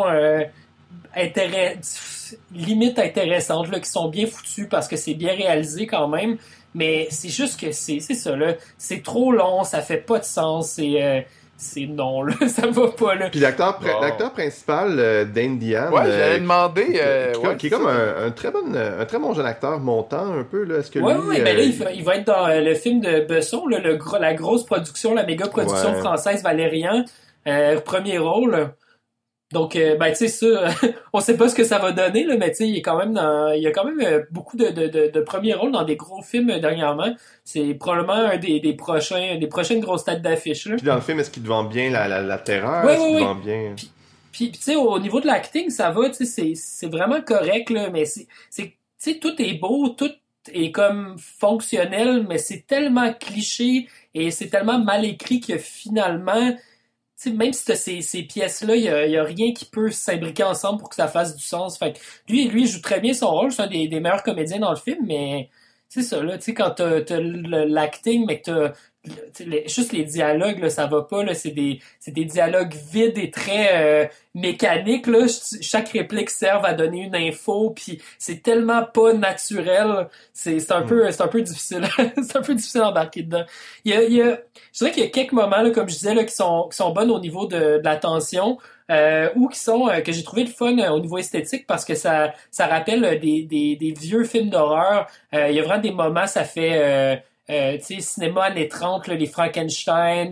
limite intéressantes là, qui sont bien foutues parce que c'est bien réalisé quand même, mais c'est juste que c'est ça là, c'est trop long, ça fait pas de sens, c'est non là, ça va pas là. Puis l'acteur principal, Dane DeHaan, j'allais demander qui est comme un très bon jeune acteur montant un peu là. Est-ce que lui, ben là il va être dans le film de Besson là, la grosse production, la méga production française Valérian, premier rôle. Donc, tu sais ça, on sait pas ce que ça va donner, là, mais tu sais, il y a quand même beaucoup de premiers rôles dans des gros films dernièrement. C'est probablement un des prochaines grosses têtes d'affiche, là. Puis dans le film, est-ce qu'il te vend bien la terreur? Oui, est-ce qu'il te vend bien? Puis tu sais, au niveau de l'acting, ça va, tu sais, c'est vraiment correct, là, mais tu sais, tout est beau, tout est comme fonctionnel, mais c'est tellement cliché et c'est tellement mal écrit que finalement, tu sais, même si t'as ces pièces-là, il y a rien qui peut s'imbriquer ensemble pour que ça fasse du sens. Fait que lui, il joue très bien son rôle. C'est un des meilleurs comédiens dans le film, mais c'est ça, là, tu sais, quand t'as l'acting, mais que juste les dialogues, là, ça va pas, là, c'est des dialogues vides et très mécaniques, là. Chaque réplique sert à donner une info, puis c'est tellement pas naturel. C'est un peu difficile. C'est un peu difficile d'embarquer dedans. Je dirais qu'il y a quelques moments, là, comme je disais, là, qui sont bonnes au niveau de la tension. Ou qui sont que j'ai trouvé le fun au niveau esthétique parce que ça rappelle des vieux films d'horreur. Il y a vraiment des moments, ça fait tu sais, cinéma années 30, là, les Frankenstein,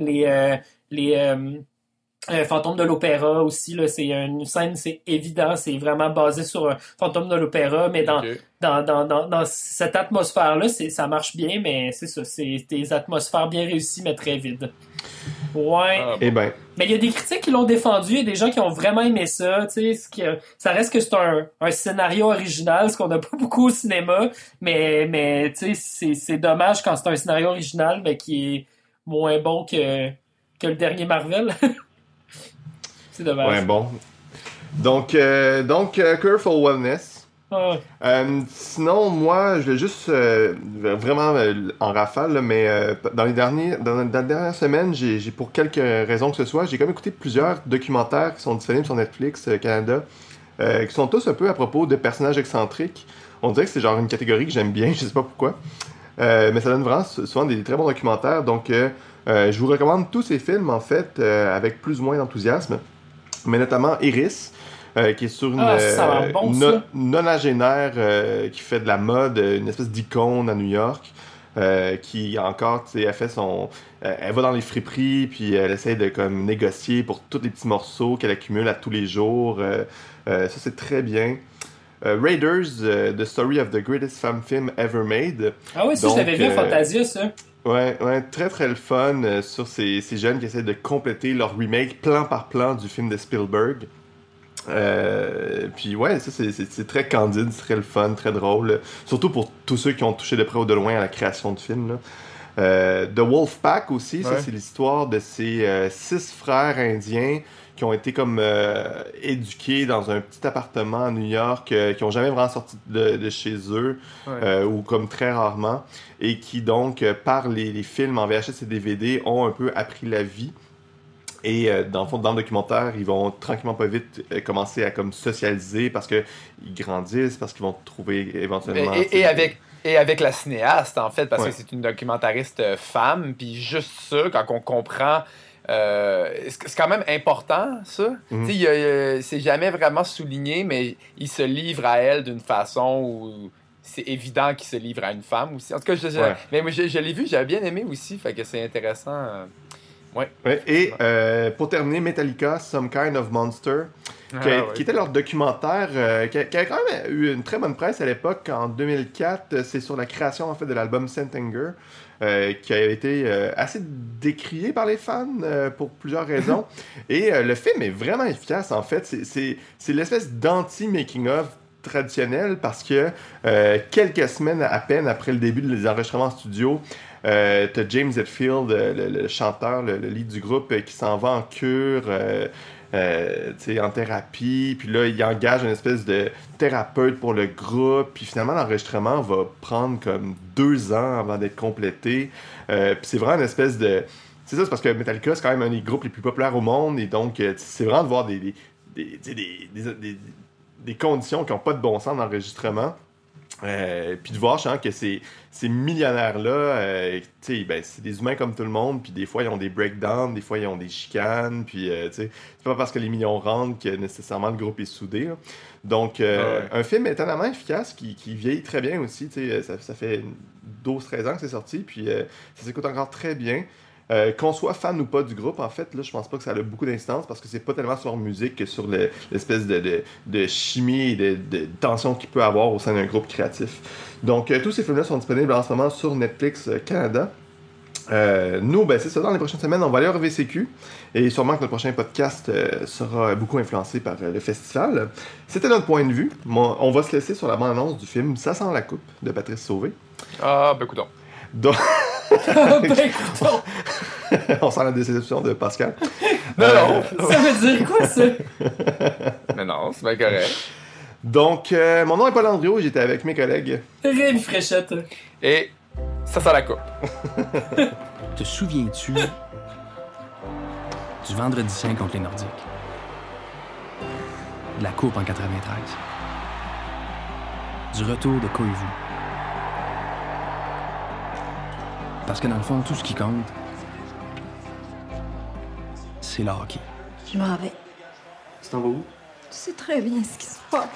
les Fantômes de l'opéra aussi, là, c'est une scène, c'est évident, c'est vraiment basé sur un Fantôme de l'opéra, mais dans cette atmosphère-là, ça marche bien, mais c'est ça, c'est des atmosphères bien réussies, mais très vides. Ouais. Eh ben. Mais il y a des critiques qui l'ont défendu, il y a des gens qui ont vraiment aimé ça, tu sais, ça reste que c'est un scénario original, ce qu'on n'a pas beaucoup au cinéma, mais tu sais, c'est dommage quand c'est un scénario original, mais qui est moins bon que le dernier Marvel. C'est dommage. Ouais, bon. Donc Cure for Wellness. Ah. Sinon, moi, je vais juste vraiment en rafale, là, mais dans la dernière semaine, j'ai pour quelques raisons que ce soit, j'ai comme écouté plusieurs documentaires qui sont disponibles sur Netflix Canada, qui sont tous un peu à propos de personnages excentriques. On dirait que c'est genre une catégorie que j'aime bien, je sais pas pourquoi. Mais ça donne vraiment souvent des très bons documentaires, donc je vous recommande tous ces films, en fait, avec plus ou moins d'enthousiasme, mais notamment Iris, qui est sur une nonagénaire qui fait de la mode, une espèce d'icône à New York, qui encore, tu sais, elle va dans les friperies, puis elle essaie de comme négocier pour tous les petits morceaux qu'elle accumule à tous les jours. Ça, c'est très bien. Raiders, The Story of the Greatest Femme Film Ever Made. Ah oui, ça, je l'avais vu à Fantasia, ça. Ouais, très très le fun sur ces jeunes qui essaient de compléter leur remake plan par plan du film de Spielberg. Puis ouais, ça c'est très candide, c'est très le fun, très drôle. Surtout pour tous ceux qui ont touché de près ou de loin à la création de films, là. The Wolfpack aussi, ça c'est l'histoire de ces 6 frères indiens qui ont été comme éduqués dans un petit appartement à New York, qui ont jamais vraiment sorti de chez eux, ou comme très rarement, et qui donc, par les films en VHS et DVD, ont un peu appris la vie. Et dans le documentaire, ils vont tranquillement pas vite commencer à comme socialiser parce qu'ils grandissent, parce qu'ils vont trouver éventuellement... Et avec la cinéaste, en fait, parce que c'est une documentariste femme, puis juste ça, quand on comprend... c'est quand même important, ça. Mm-hmm. C'est jamais vraiment souligné, mais il se livre à elle d'une façon où c'est évident qu'il se livre à une femme aussi. En tout cas, mais moi, je l'ai vu, j'avais bien aimé aussi, fait que c'est intéressant... Ouais. Et pour terminer, Metallica, Some Kind of Monster, qui était leur documentaire, qui avait quand même eu une très bonne presse à l'époque, en 2004. C'est sur la création en fait de l'album Saint Anger, qui a été assez décrié par les fans pour plusieurs raisons. Et le film est vraiment efficace en fait. C'est l'espèce d'anti-making-of traditionnel parce que quelques semaines à peine après le début des enregistrements en studio, t'as James Hetfield, le chanteur, le lead du groupe, qui s'en va en cure, en thérapie, puis là, il engage une espèce de thérapeute pour le groupe, puis finalement, l'enregistrement va prendre comme 2 ans avant d'être complété, puis c'est vraiment une espèce de... C'est ça, c'est parce que Metallica, c'est quand même un des groupes les plus populaires au monde, et donc, c'est vraiment de voir des conditions qui n'ont pas de bon sens d'enregistrement. Puis de voir que ces millionnaires-là, c'est des humains comme tout le monde, puis des fois ils ont des breakdowns, des fois ils ont des chicanes, puis c'est pas parce que les millions rentrent que nécessairement le groupe est soudé, là. Donc un film étonnamment efficace qui vieillit très bien aussi, ça fait 12-13 ans que c'est sorti, puis ça s'écoute encore très bien. Qu'on soit fan ou pas du groupe, en fait, là, je pense pas que ça a beaucoup d'incidence parce que c'est pas tellement sur leur musique que sur l'espèce de chimie et de tension qu'il peut avoir au sein d'un groupe créatif. Donc, tous ces films-là sont disponibles en ce moment sur Netflix Canada. Nous, ben, c'est ça, dans les prochaines semaines, on va aller au VCQ. Et sûrement que notre prochain podcast sera beaucoup influencé par le festival. C'était notre point de vue. On va se laisser sur la bande-annonce du film Ça sent la coupe de Patrice Sauvé. Ah, ben coudonc. Donc... Ben, coudonc. On sent la déception de Pascal. Non. Ça veut dire quoi, ça? Mais non, c'est bien correct. Donc, mon nom est Paul Andriot et j'étais avec mes collègues. Rémi Fréchette. Et ça sent la coupe. Te souviens-tu du Vendredi Saint contre les Nordiques? De la Coupe en 93? Du retour de Koivu? Parce que dans le fond, tout ce qui compte, c'est le hockey. Je m'en vais. Tu t'en vas où? Tu sais très bien ce qui se passe.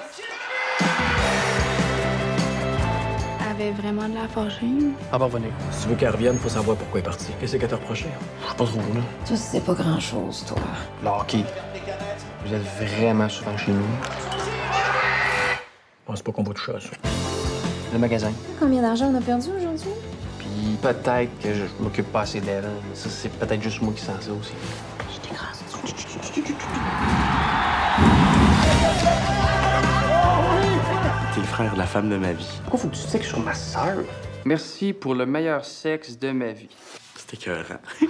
Elle avait vraiment de la forgée. Elle va revenir. Si tu veux qu'elle revienne, faut savoir pourquoi elle est partie. Qu'est-ce qu'elle t'a reproché? Je sais pas trop, là. Tu sais pas grand-chose, toi. Le hockey. Vous êtes vraiment souvent chez nous. Je pense pas qu'on va toucher à ça. Le magasin. Combien d'argent on a perdu aujourd'hui? Puis peut-être que je m'occupe pas assez d'elle, mais ça, c'est peut-être juste moi qui sens ça aussi. Je t'écrase. T'es le frère de la femme de ma vie. Pourquoi faut que tu sexes sur ma sœur? Merci pour le meilleur sexe de ma vie. C'était écœurant. Je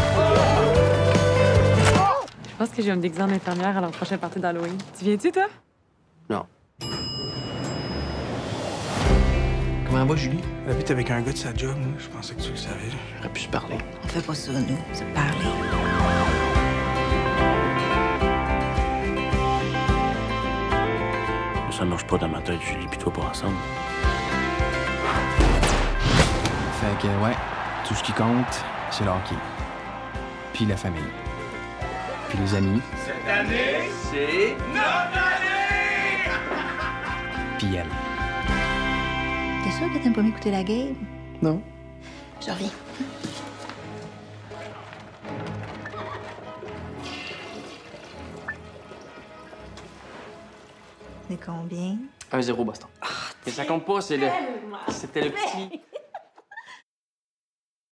pense que j'ai un déguisé en infirmière à leur prochaine partie d'Halloween. Tu viens-tu, toi? Non. Comment va, Julie? Elle habite avec un gars de sa job, moi. Je pensais que tu le savais. J'aurais pu se parler. On fait pas ça, nous. Se parler. Ça marche pas dans ma tête, Julie, pis toi pas ensemble. Fait que, ouais, tout ce qui compte, c'est le hockey. Puis la famille. Puis les amis. Cette année, c'est notre année! Puis elle. T'es sûr que t'aimes pas m'écouter la game? Non. Je reviens. C'est combien? 1-0 Boston. Mais ça compte pas, c'est le... C'était le petit...